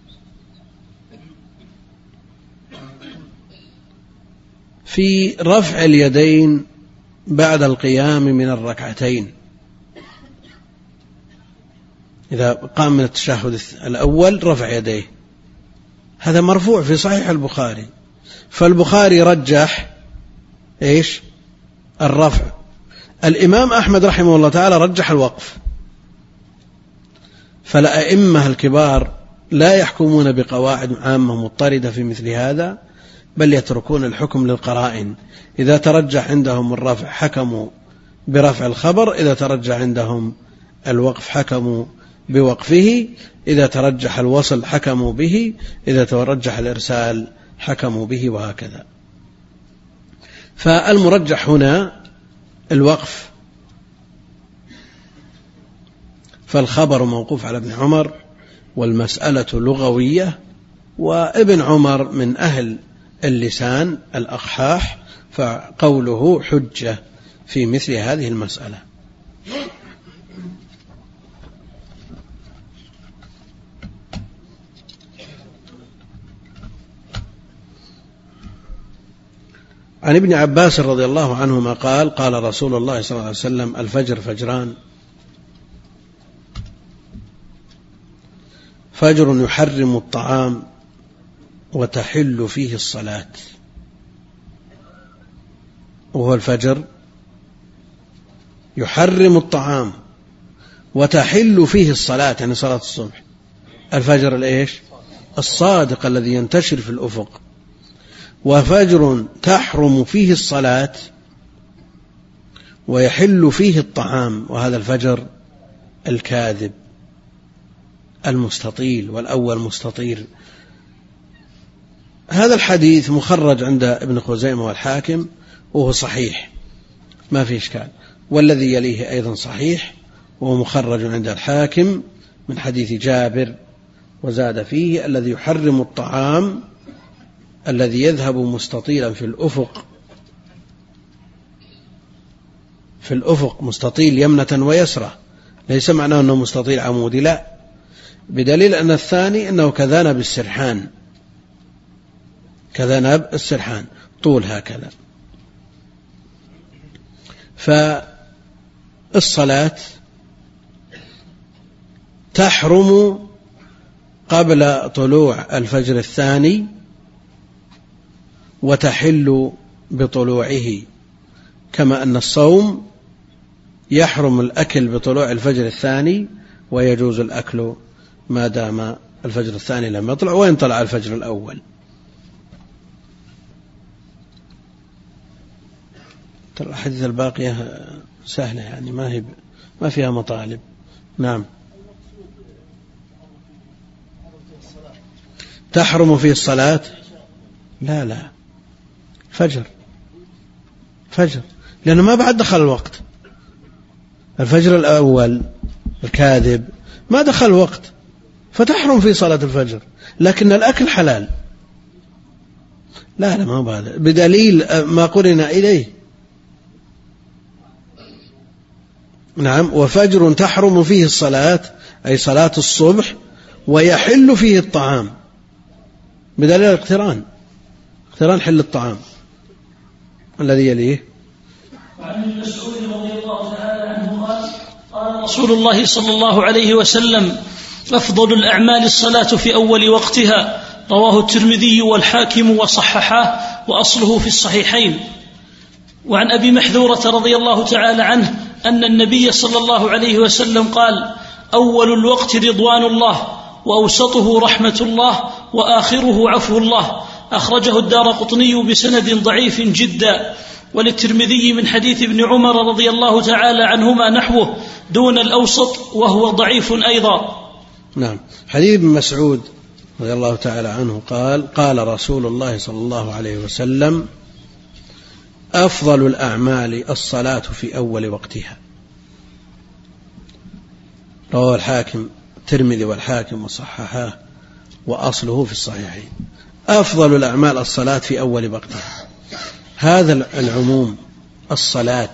في رفع اليدين بعد القيام من الركعتين، إذا قام من التشهد الأول رفع يديه، هذا مرفوع في صحيح البخاري. فالبخاري رجح إيش؟ الرفع. الإمام أحمد رحمه الله تعالى رجح الوقف. فالأئمة الكبار لا يحكمون بقواعد عامة مضطردة في مثل هذا، بل يتركون الحكم للقرائن. إذا ترجح عندهم الرفع حكموا برفع الخبر، إذا ترجح عندهم الوقف حكموا بوقفه، إذا ترجح الوصل حكموا به، إذا ترجح الإرسال حكموا به، وهكذا. فالمرجح هنا الوقف، فالخبر موقوف على ابن عمر، والمسألة لغوية، وابن عمر من أهل اللسان الأقحاح، فقوله حجة في مثل هذه المسألة. عن ابن عباس رضي الله عنهما قال: قال رسول الله صلى الله عليه وسلم: الفجر فجران، فجر يحرم الطعام وتحل فيه الصلاة. وهو الفجر يحرم الطعام وتحل فيه الصلاة، يعني صلاة الصبح. الفجر الإيش؟ الصادق الذي ينتشر في الأفق. وفجر تحرم فيه الصلاة ويحل فيه الطعام، وهذا الفجر الكاذب المستطيل، والأول مستطيل. هذا الحديث مخرج عند ابن خزيمة والحاكم، وهو صحيح ما في إشكال، والذي يليه أيضا صحيح، وهو مخرج عند الحاكم من حديث جابر، وزاد فيه: الذي يحرم الطعام الذي يذهب مستطيلا في الأفق مستطيل يمنة ويسرة، ليس معناه أنه مستطيل عمودي، لا، بدليل أن الثاني أنه كذنب السرحان طول هكذا. فالصلاة تحرم قبل طلوع الفجر الثاني وتحل بطلوعه، كما أن الصوم يحرم الأكل بطلوع الفجر الثاني، ويجوز الأكل ما دام الفجر الثاني لم يطلع، وإن طلع الفجر الأول. الحديث الباقية سهلة، يعني ما فيها مطالب. نعم. تحرم فيه الصلاة؟ لا، فجر، لأنه ما بعد دخل الوقت. الفجر الأول الكاذب ما دخل الوقت، فتحرم في صلاة الفجر، لكن الأكل حلال. لا ما بعد، بدليل ما قرن إليه. نعم. وفجر تحرم فيه الصلاة، أي صلاة الصبح، ويحل فيه الطعام، بدليل الاقتران حل الطعام. الذي يليه: وعن ابن مسعود رضي الله تعالى عنه قال رسول الله صلى الله عليه وسلم: أفضل الأعمال الصلاة في أول وقتها. رواه الترمذي والحاكم وصححاه، وأصله في الصحيحين. وعن أبي محذورة رضي الله تعالى عنه أن النبي صلى الله عليه وسلم قال: أول الوقت رضوان الله، وأوسطه رحمة الله، وآخره عفو الله. أخرجه الدارقطني بسند ضعيف جدا. وللترمذي من حديث ابن عمر رضي الله تعالى عنهما نحوه دون الأوسط، وهو ضعيف أيضا. نعم. حديث ابن مسعود رضي الله تعالى عنه قال رسول الله صلى الله عليه وسلم: أفضل الأعمال الصلاة في أول وقتها. رواه الحاكم الترمذي والحاكم وصححاه، وأصله في الصحيحين. أفضل الأعمال الصلاة في أول وقتها. هذا العموم الصلاة،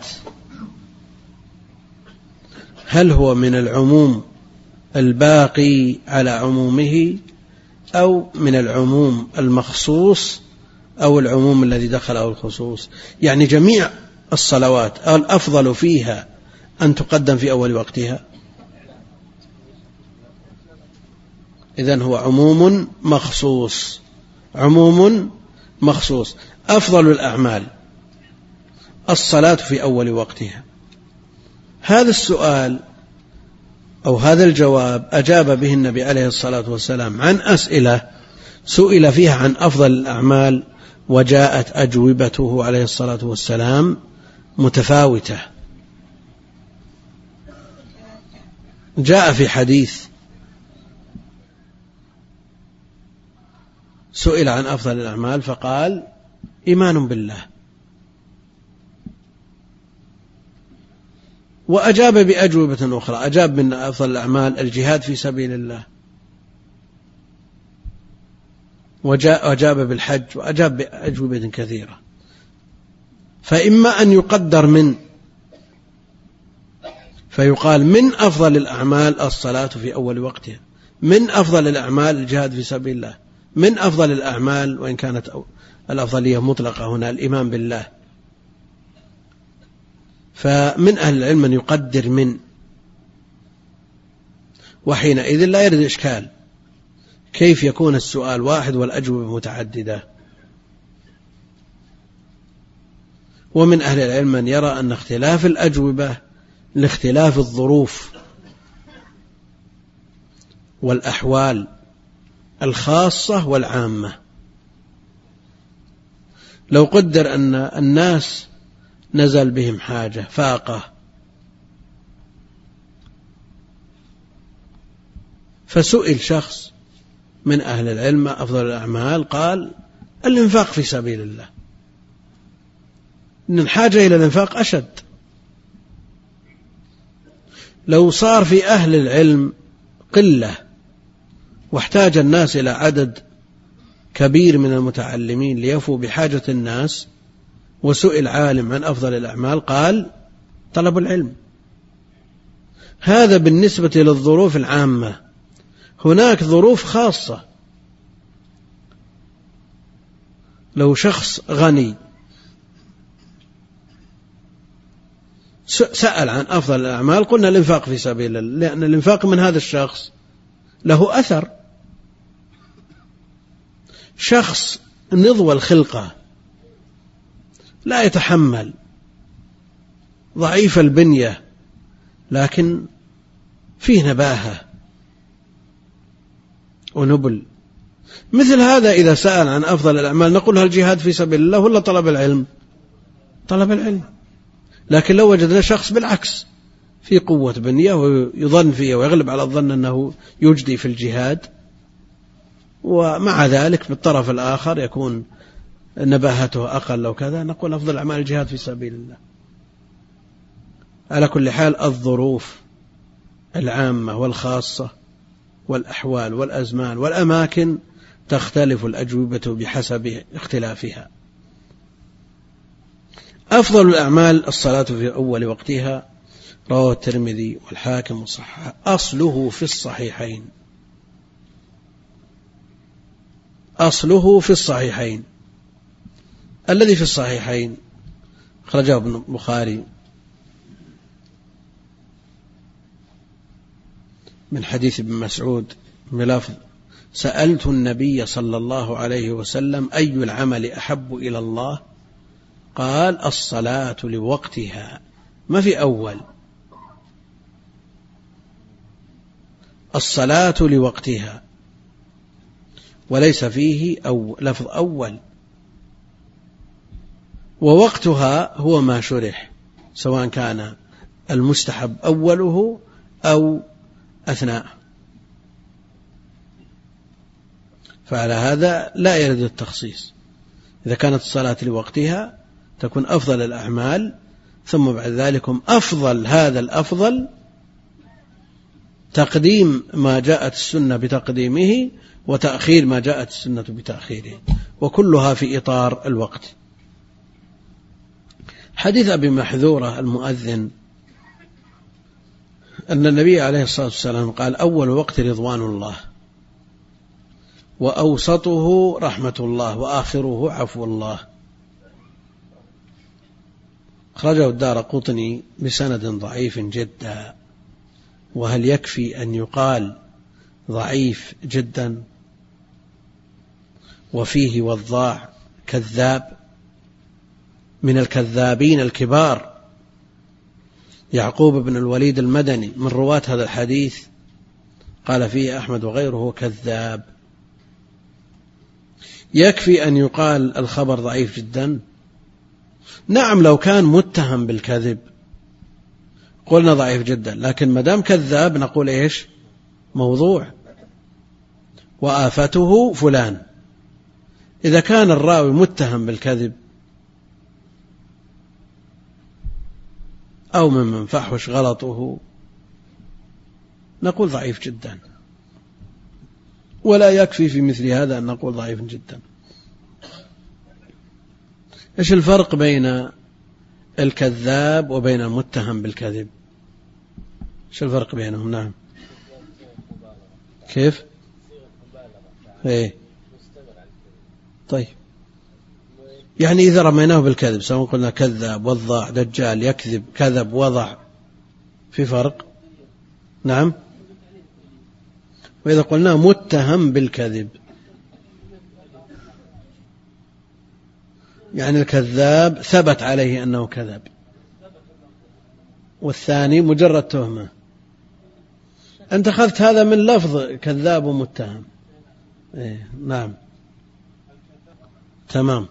هل هو من العموم الباقي على عمومه، أو من العموم المخصوص، أو العموم الذي دخله الخصوص؟ يعني جميع الصلوات الأفضل فيها أن تقدم في أول وقتها. إذن هو عموم مخصوص. أفضل الأعمال الصلاة في أول وقتها. هذا السؤال أو هذا الجواب أجاب به النبي عليه الصلاة والسلام عن أسئلة سئل فيها عن أفضل الأعمال، وجاءت أجوبته عليه الصلاة والسلام متفاوتة. جاء في حديث سئل عن أفضل الأعمال فقال إيمان بالله، وأجاب بأجوبة أخرى، أجاب من أفضل الأعمال الجهاد في سبيل الله، وأجاب بالحج، وأجاب بأجوبة كثيرة. فإما أن يقدر من فيقال من أفضل الأعمال الصلاة في أول وقتها، من أفضل الأعمال الجهاد في سبيل الله، من أفضل الأعمال، وإن كانت الأفضلية مطلقة هنا الإيمان بالله. فمن أهل العلم من يقدر من، وحينئذ لا يرد إشكال كيف يكون السؤال واحد والأجوبة متعددة. ومن أهل العلم من يرى أن اختلاف الأجوبة لاختلاف الظروف والأحوال الخاصة والعامة. لو قدر أن الناس نزل بهم حاجة فاقة، فسئل شخص من أهل العلم أفضل الأعمال، قال الإنفاق في سبيل الله، إن الحاجة إلى الإنفاق أشد. لو صار في أهل العلم قلة واحتاج الناس إلى عدد كبير من المتعلمين ليفوا بحاجة الناس، وسئل عالم عن أفضل الأعمال قال طلب العلم. هذا بالنسبة للظروف العامة. هناك ظروف خاصة، لو شخص غني سأل عن أفضل الأعمال قلنا الإنفاق في سبيل الله، لأن الإنفاق من هذا الشخص له أثر. شخص نضوى الخلقة لا يتحمل، ضعيف البنية لكن فيه نباهة ونبل، مثل هذا إذا سأل عن أفضل الأعمال نقول هل جهاد في سبيل الله ولا طلب العلم؟ طلب العلم. لكن لو وجدنا شخص بالعكس في قوة بنية ويظن فيه ويغلب على الظن أنه يجدي في الجهاد، ومع ذلك بالطرف الآخر يكون نباهته أقل أو كذا، نقول أفضل أعمال الجهاد في سبيل الله. على كل حال الظروف العامة والخاصة والأحوال والأزمان والأماكن تختلف الأجوبة بحسب اختلافها. أفضل الأعمال الصلاة في أول وقتها، رواه الترمذي والحاكم وصححه، أصله في الصحيحين، أصله في الصحيحين. الذي في الصحيحين خرجه ابن البخاري من حديث ابن مسعود بلفظ سألت النبي صلى الله عليه وسلم أي العمل أحب إلى الله؟ قال الصلاة لوقتها. ما في أول، الصلاة لوقتها، وليس فيه لفظ أول. ووقتها هو ما شرح، سواء كان المستحب أوله أو أثناء. فعلى هذا لا يرد التخصيص. إذا كانت الصلاة لوقتها تكون أفضل الأعمال، ثم بعد ذلك أفضل هذا الأفضل تقديم ما جاءت السنة بتقديمه، وتأخير ما جاءت السنة بتأخيره، وكلها في إطار الوقت. حديث أبي محذورة المؤذن أن النبي عليه الصلاة والسلام قال أول وقت رضوان الله، وأوسطه رحمة الله، وآخره عفو الله. خرجه الدارقطني بسند ضعيف جدا. وهل يكفي أن يقال ضعيف جدا وفيه وضاع كذاب من الكذابين الكبار؟ يعقوب بن الوليد المدني من رواة هذا الحديث قال فيه أحمد وغيره كذاب. يكفي أن يقال الخبر ضعيف جدا؟ نعم، لو كان متهم بالكذب قلنا ضعيف جدا، لكن مدام كذاب نقول إيش؟ موضوع، وآفته فلان. إذا كان الراوي متهم بالكذب أو ممن فحش غلطه نقول ضعيف جدا، ولا يكفي في مثل هذا أن نقول ضعيف جدا. إيش الفرق بين الكذاب وبين المتهم بالكذب؟ إيش الفرق بينهم؟ نعم، كيف؟ إيه؟ طيب، يعني إذا رميناه بالكذب سواء قلنا كذاب، وضاع، دجال، يكذب، كذب، وضع، في فرق؟ نعم. وإذا قلنا متهم بالكذب يعني الكذاب ثبت عليه أنه كذب، والثاني مجرد تهمة. أنت أخذت هذا من لفظ كذاب ومتهم. إيه؟ نعم، تمام.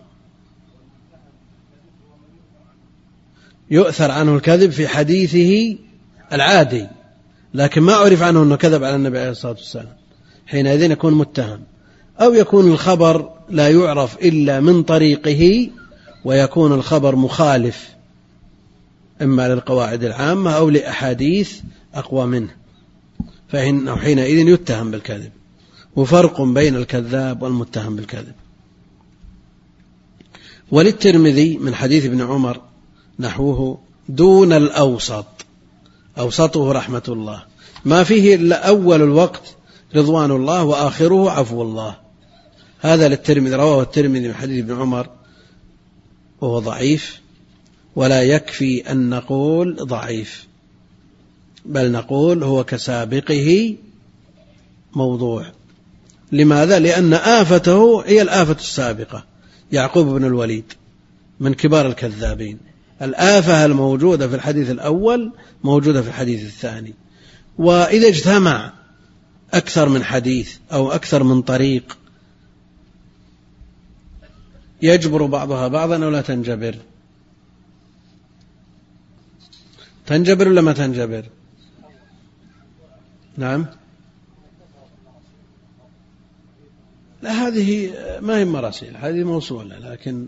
يؤثر عنه الكذب في حديثه العادي، لكن ما عرف عنه أنه كذب على النبي عليه الصلاة والسلام، حينئذ يكون متهم. أو يكون الخبر لا يعرف إلا من طريقه، ويكون الخبر مخالف إما للقواعد العامة أو لأحاديث أقوى منه، فإنه حينئذ يتهم بالكذب. وفرق بين الكذاب والمتهم بالكذب. وللترمذي من حديث ابن عمر نحوه دون الأوسط، أوسطه رحمة الله، ما فيه إلا أول الوقت رضوان الله وآخره عفو الله. هذا للترمذي، رواه الترمذي من حديث ابن عمر وهو ضعيف، ولا يكفي أن نقول ضعيف، بل نقول هو كسابقه موضوع. لماذا؟ لأن آفته هي الآفة السابقة. يعقوب بن الوليد من كبار الكذابين، الآفة الموجودة في الحديث الأول موجودة في الحديث الثاني. وإذا اجتمع أكثر من حديث أو أكثر من طريق يجبر بعضها بعضا أو لا تنجبر؟ تنجبر ولا ما تنجبر؟ نعم. لا، هذه ما هي مراسيل، هذه موصولة. لكن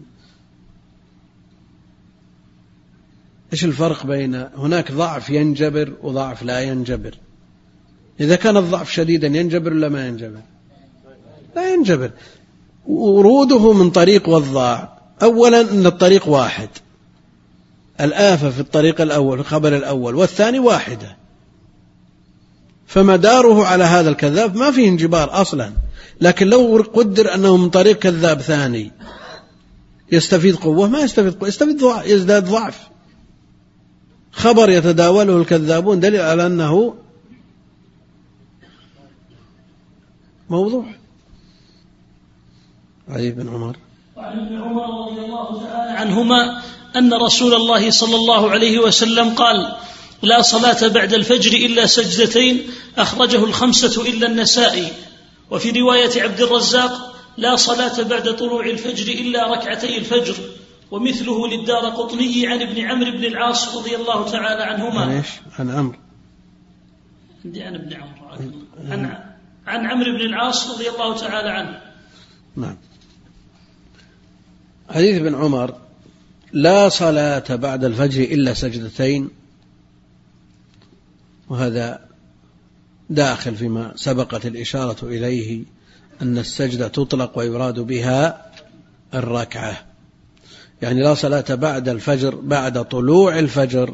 إيش الفرق بين هناك ضعف ينجبر وضعف لا ينجبر؟ إذا كان الضعف شديدا ينجبر ولا ما ينجبر؟ لا ينجبر. وروده من طريق وضاع، أولا أن الطريق واحد، الآفة في الطريق الأول في الخبر الأول، والثاني واحدة، فمداره على هذا الكذاب ما فيه انجبار أصلا. لكن لو قدر أنه من طريق كذاب ثاني يستفيد قوة، ما يستفيد قوة، يزداد ضعف. خبر يتداوله الكذابون دليل على أنه موضوع. علي بن عمر وعن ابن عمر رضي الله تعالى عنهما أن رسول الله صلى الله عليه وسلم قال: لا صلاة بعد الفجر إلا سجدتين، أخرجه الخمسة إلا النسائي. وفي رواية عبد الرزاق: لا صلاة بعد طلوع الفجر إلا ركعتي الفجر. ومثله للدارقطني عن ابن عمرو بن العاص رضي الله تعالى عنهما. عن عمرو، عن ابن عمرو، عن عمرو بن العاص رضي الله تعالى عنه. نعم. حديث ابن عمر: لا صلاة بعد الفجر إلا سجدتين، وهذا داخل فيما سبقت الإشارة إليه أن السجدة تطلق ويراد بها الركعة. يعني لا صلاة بعد الفجر بعد طلوع الفجر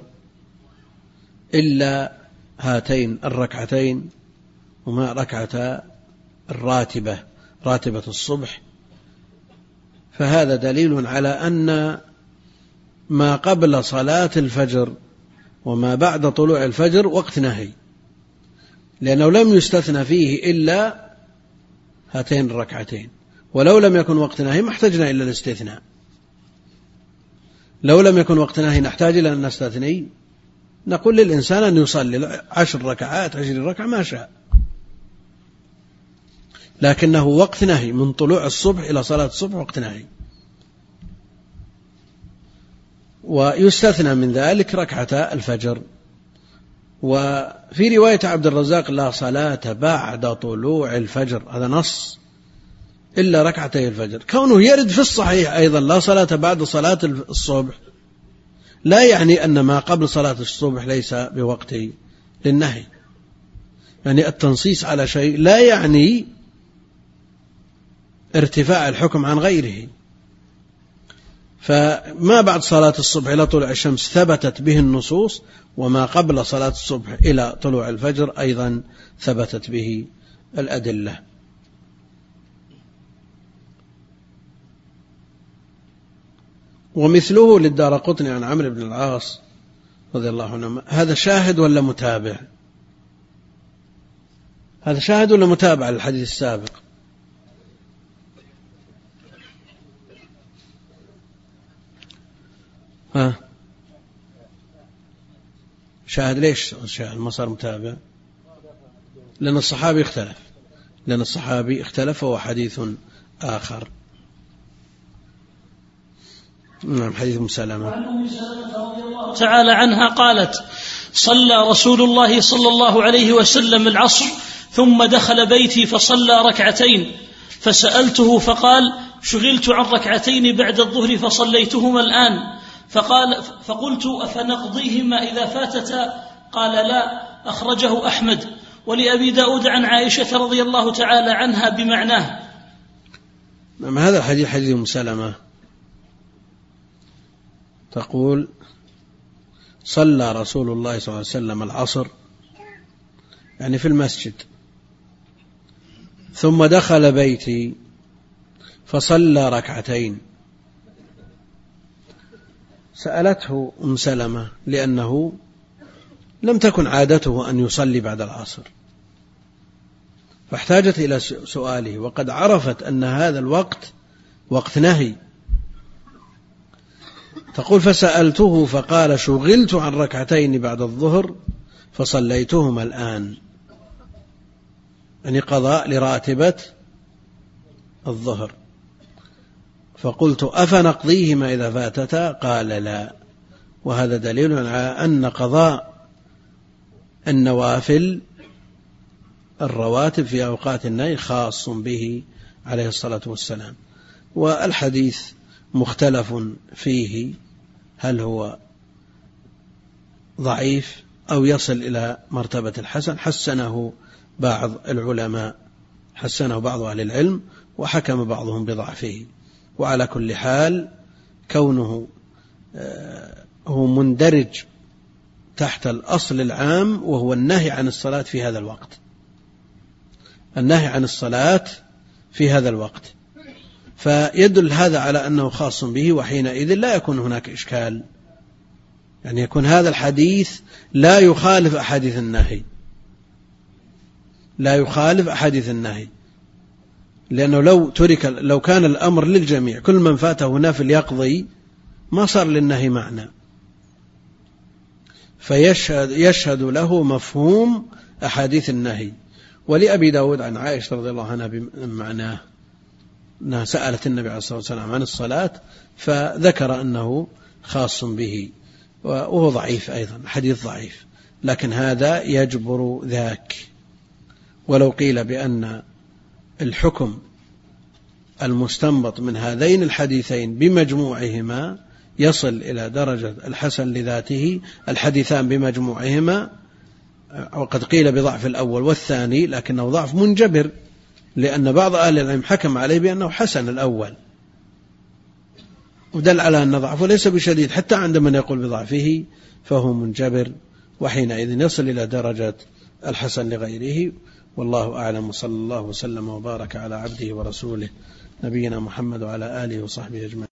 إلا هاتين الركعتين، وما ركعة الراتبة، راتبة الصبح. فهذا دليل على أن ما قبل صلاة الفجر وما بعد طلوع الفجر وقت نهي، لأنه لم يستثنى فيه إلا هاتين الركعتين. ولو لم يكن وقت نهي ما احتجنا إلا الاستثناء. لو لم يكن وقت نهي نحتاج إلى أن نستثني؟ نقول للإنسان أن يصلي 10 ركعات 20 ركعة ما شاء، لكنه وقت نهي، من طلوع الصبح إلى صلاة الصبح وقت نهي. ويستثنى من ذلك ركعتا الفجر. وفي رواية عبد الرزاق لا صلاة بعد طلوع الفجر، هذا نص، إلا ركعتي الفجر. كونه يرد في الصحيح أيضا لا صلاة بعد صلاة الصبح لا يعني أن ما قبل صلاة الصبح ليس بوقت للنهي. يعني التنصيص على شيء لا يعني ارتفاع الحكم عن غيره. فما بعد صلاة الصبح إلى طلوع الشمس ثبتت به النصوص، وما قبل صلاة الصبح إلى طلوع الفجر أيضا ثبتت به الأدلة. ومثله للدارقطني عن عمرو بن العاص رضي الله عنه. هذا شاهد ولا متابع؟ هذا شاهد ولا متابع للحديث السابق؟ شاهد. ليش شاهد ما صار متابع؟ لأن الصحابي اختلف وهو حديث آخر. نعم. حديث أم سلمة رضي الله تعالى عنها قالت: صلى رسول الله صلى الله عليه وسلم العصر ثم دخل بيتي فصلى ركعتين، فسألته فقال: شغلت عن ركعتين بعد الظهر فصليتهما الآن. فقلت: أفنقضيهما إذا فاتتا؟ قال: لا. أخرجه أحمد ولأبي داود عن عائشة رضي الله تعالى عنها بمعناه. هذا الحديث حديث أم سلمة تقول: صلى رسول الله صلى الله عليه وسلم العصر، يعني في المسجد، ثم دخل بيتي فصلى ركعتين. سألته أم سلمة لأنه لم تكن عادته أن يصلي بعد العصر، فاحتاجت إلى سؤاله، وقد عرفت أن هذا الوقت وقت نهي. تقول: فسألته فقال: شغلت عن ركعتين بعد الظهر فصليتهما الآن، يعني قضاء لراتبة الظهر. فقلت: أفنقضيهما إذا فاتتا؟ قال: لا. وهذا دليل على أن قضاء النوافل الرواتب في أوقات النهي خاص به عليه الصلاة والسلام. والحديث مختلف فيه، هل هو ضعيف أو يصل إلى مرتبة الحسن؟ حسنه بعض العلماء، حسنه بعض أهل العلم، وحكم بعضهم بضعفه. وعلى كل حال كونه هو مندرج تحت الأصل العام، وهو النهي عن الصلاة في هذا الوقت، النهي عن الصلاة في هذا الوقت، فيدل هذا على أنه خاص به، وحينئذ لا يكون هناك إشكال. يعني يكون هذا الحديث لا يخالف أحاديث النهي، لا يخالف أحاديث النهي، لأنه لو كان الأمر للجميع، كل من فاته نافل يقضي، ما صار للنهي معنى، فيشهد له مفهوم أحاديث النهي. ولأبي داود عن عائشة رضي الله عنها بمعناه، أنها سألت النبي عليه الصلاة والسلام عن الصلاة فذكر أنه خاص به، وهو ضعيف أيضا، حديث ضعيف، لكن هذا يجبر ذاك. ولو قيل بأن الحكم المستنبط من هذين الحديثين بمجموعهما يصل إلى درجة الحسن لذاته، الحديثان بمجموعهما، وقد قيل بضعف الأول والثاني، لكنه ضعف منجبر، لأن بعض أهل العلم حكم عليه بأنه حسن الأول، ودل على أن ضعفه ليس بشديد، حتى عند من يقول بضعفه فهو منجبر، وحينئذ يصل إلى درجة الحسن لغيره. والله أعلم، صلى الله وسلم وبارك على عبده ورسوله نبينا محمد وعلى آله وصحبه أجمعين.